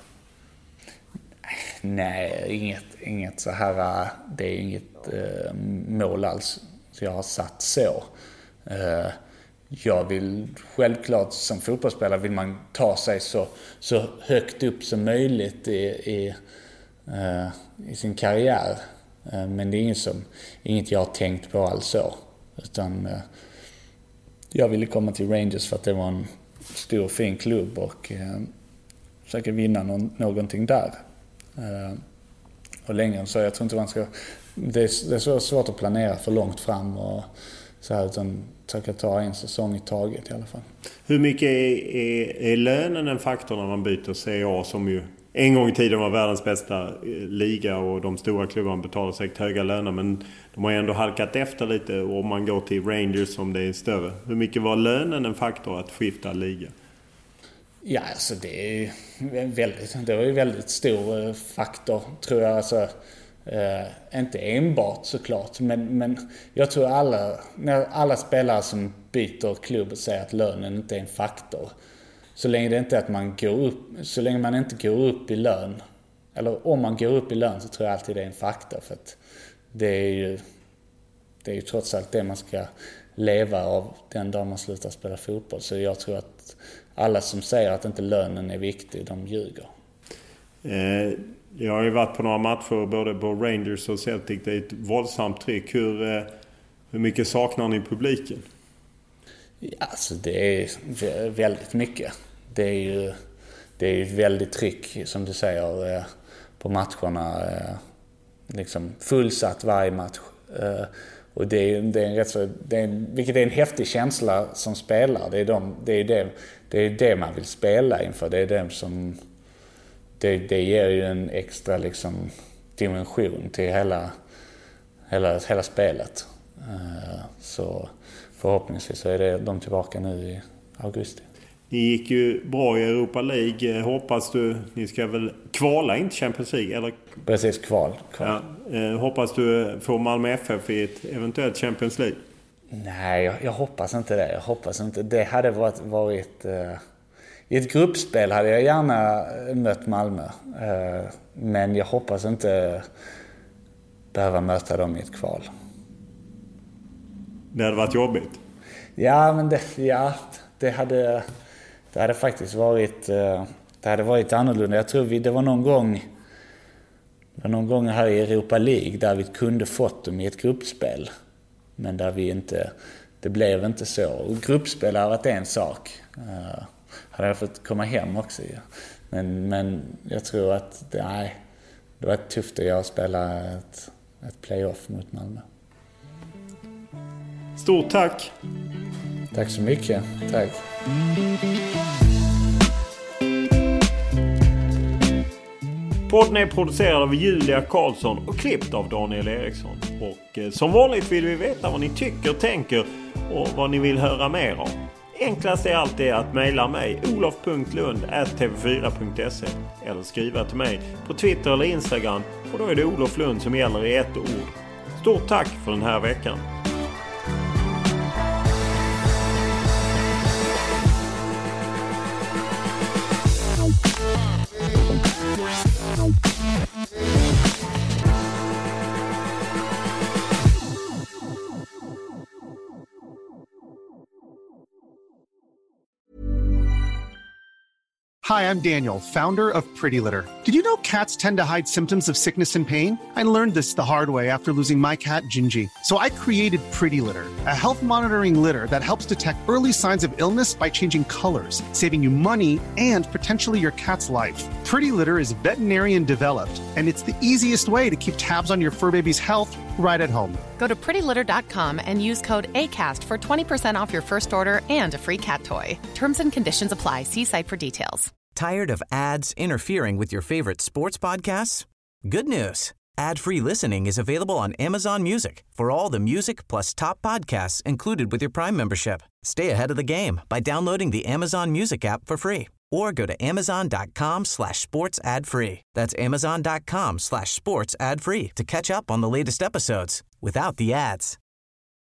Nej, inget, inget så här, det är inget eh, mål alls så jag har satt så. Eh, jag vill självklart som fotbollsspelare vill man ta sig så, så högt upp som möjligt i, i, eh, i sin karriär. Eh, men det är inget, som, inget jag har tänkt på alls så. Utan eh, jag ville komma till Rangers för att det var en stor fin klubb och eh, försöka vinna någon, någonting där. Uh, och längre så jag tror inte man ska det är, det är så svårt att planera för långt fram och så här, utan försöka ta en säsong i taget i alla fall. Hur mycket är, är, är lönen en faktor när man byter C A, som ju en gång i tiden var världens bästa liga och de stora klubbarna betalar säkert höga löner, men de har ändå halkat efter lite om man går till Rangers som det är större. Hur mycket var lönen en faktor att skifta liga? Ja, alltså det är väldigt, det var ju väldigt stor faktor tror jag. Alltså, eh, inte enbart såklart, men, men jag tror alla, när alla spelare som byter klubb säger att lönen inte är en faktor. Så länge det inte är att man går upp, så länge man inte går upp i lön, eller om man går upp i lön, så tror jag alltid det är en faktor, för att det är ju, det är ju trots allt det man ska leva av den dag man slutar spela fotboll. Så jag tror att alla som säger att inte lönen är viktig, de ljuger. Eh, jag har ju varit på några matcher både på Rangers och Celtic. Det är ett våldsamt tryck. Hur, eh, hur mycket saknar ni publiken? Ja, alltså det är väldigt mycket. Det är ju det är ju väldigt tryck, som du säger, eh, på matcherna. Eh, liksom fullsatt varje match. Eh, Och det är, det är en rätt så, det är en, vilket är en häftig känsla som spelare. Det är, de, det, är det, det är det man vill spela inför. Det är det som det, det ger ju en extra liksom dimension till hela, hela, hela spelet. Så förhoppningsvis så är det de tillbaka nu i augusti. Ni gick ju bra i Europa League. Hoppas du, ni ska väl kvala in till Champions League? Eller? Precis, kval. kval. Ja. Eh, hoppas du får Malmö F F i ett eventuellt Champions League? Nej, jag, jag hoppas inte det. Jag hoppas inte. Det hade varit... varit eh, i ett gruppspel hade jag gärna mött Malmö. Eh, men jag hoppas inte behöva möta dem i ett kval. Det hade varit jobbigt? Ja, men det, ja, det hade... Det hade faktiskt varit, det hade varit annorlunda. Jag tror vi, det var någon gång det var någon gång här i Europa League där vi kunde fått dem i ett gruppspel. Men där vi inte, det blev inte så. Och gruppspel har varit en sak. Uh, hade jag fått komma hem också. Ja. Men, men jag tror att det, nej, det var tufft att jag spela ett, ett playoff mot Malmö. Stort tack! Tack så mycket. Tack. Podden är producerad av Julia Karlsson och klippt av Daniel Eriksson. Och eh, som vanligt vill vi veta vad ni tycker, tänker och vad ni vill höra mer om. Enklast är alltid att mejla mig olof punkt lund at t v fyra punkt se eller skriva till mig på Twitter eller Instagram, och då är det Olof Lund som gäller i ett ord. Stort tack för den här veckan. Hi, I'm Daniel, founder of Pretty Litter. Did you know cats tend to hide symptoms of sickness and pain? I learned this the hard way after losing my cat, Gingy. So I created Pretty Litter, a health monitoring litter that helps detect early signs of illness by changing colors, saving you money and potentially your cat's life. Pretty Litter is veterinarian developed, and it's the easiest way to keep tabs on your fur baby's health right at home. Go to pretty litter dot com and use code ACAST for twenty percent off your first order and a free cat toy. Terms and conditions apply. See site for details. Tired of ads interfering with your favorite sports podcasts? Good news. Ad-free listening is available on Amazon Music for all the music plus top podcasts included with your Prime membership. Stay ahead of the game by downloading the Amazon Music app for free or go to amazon.com slash sports ad free. That's amazon.com slash sports ad free to catch up on the latest episodes without the ads.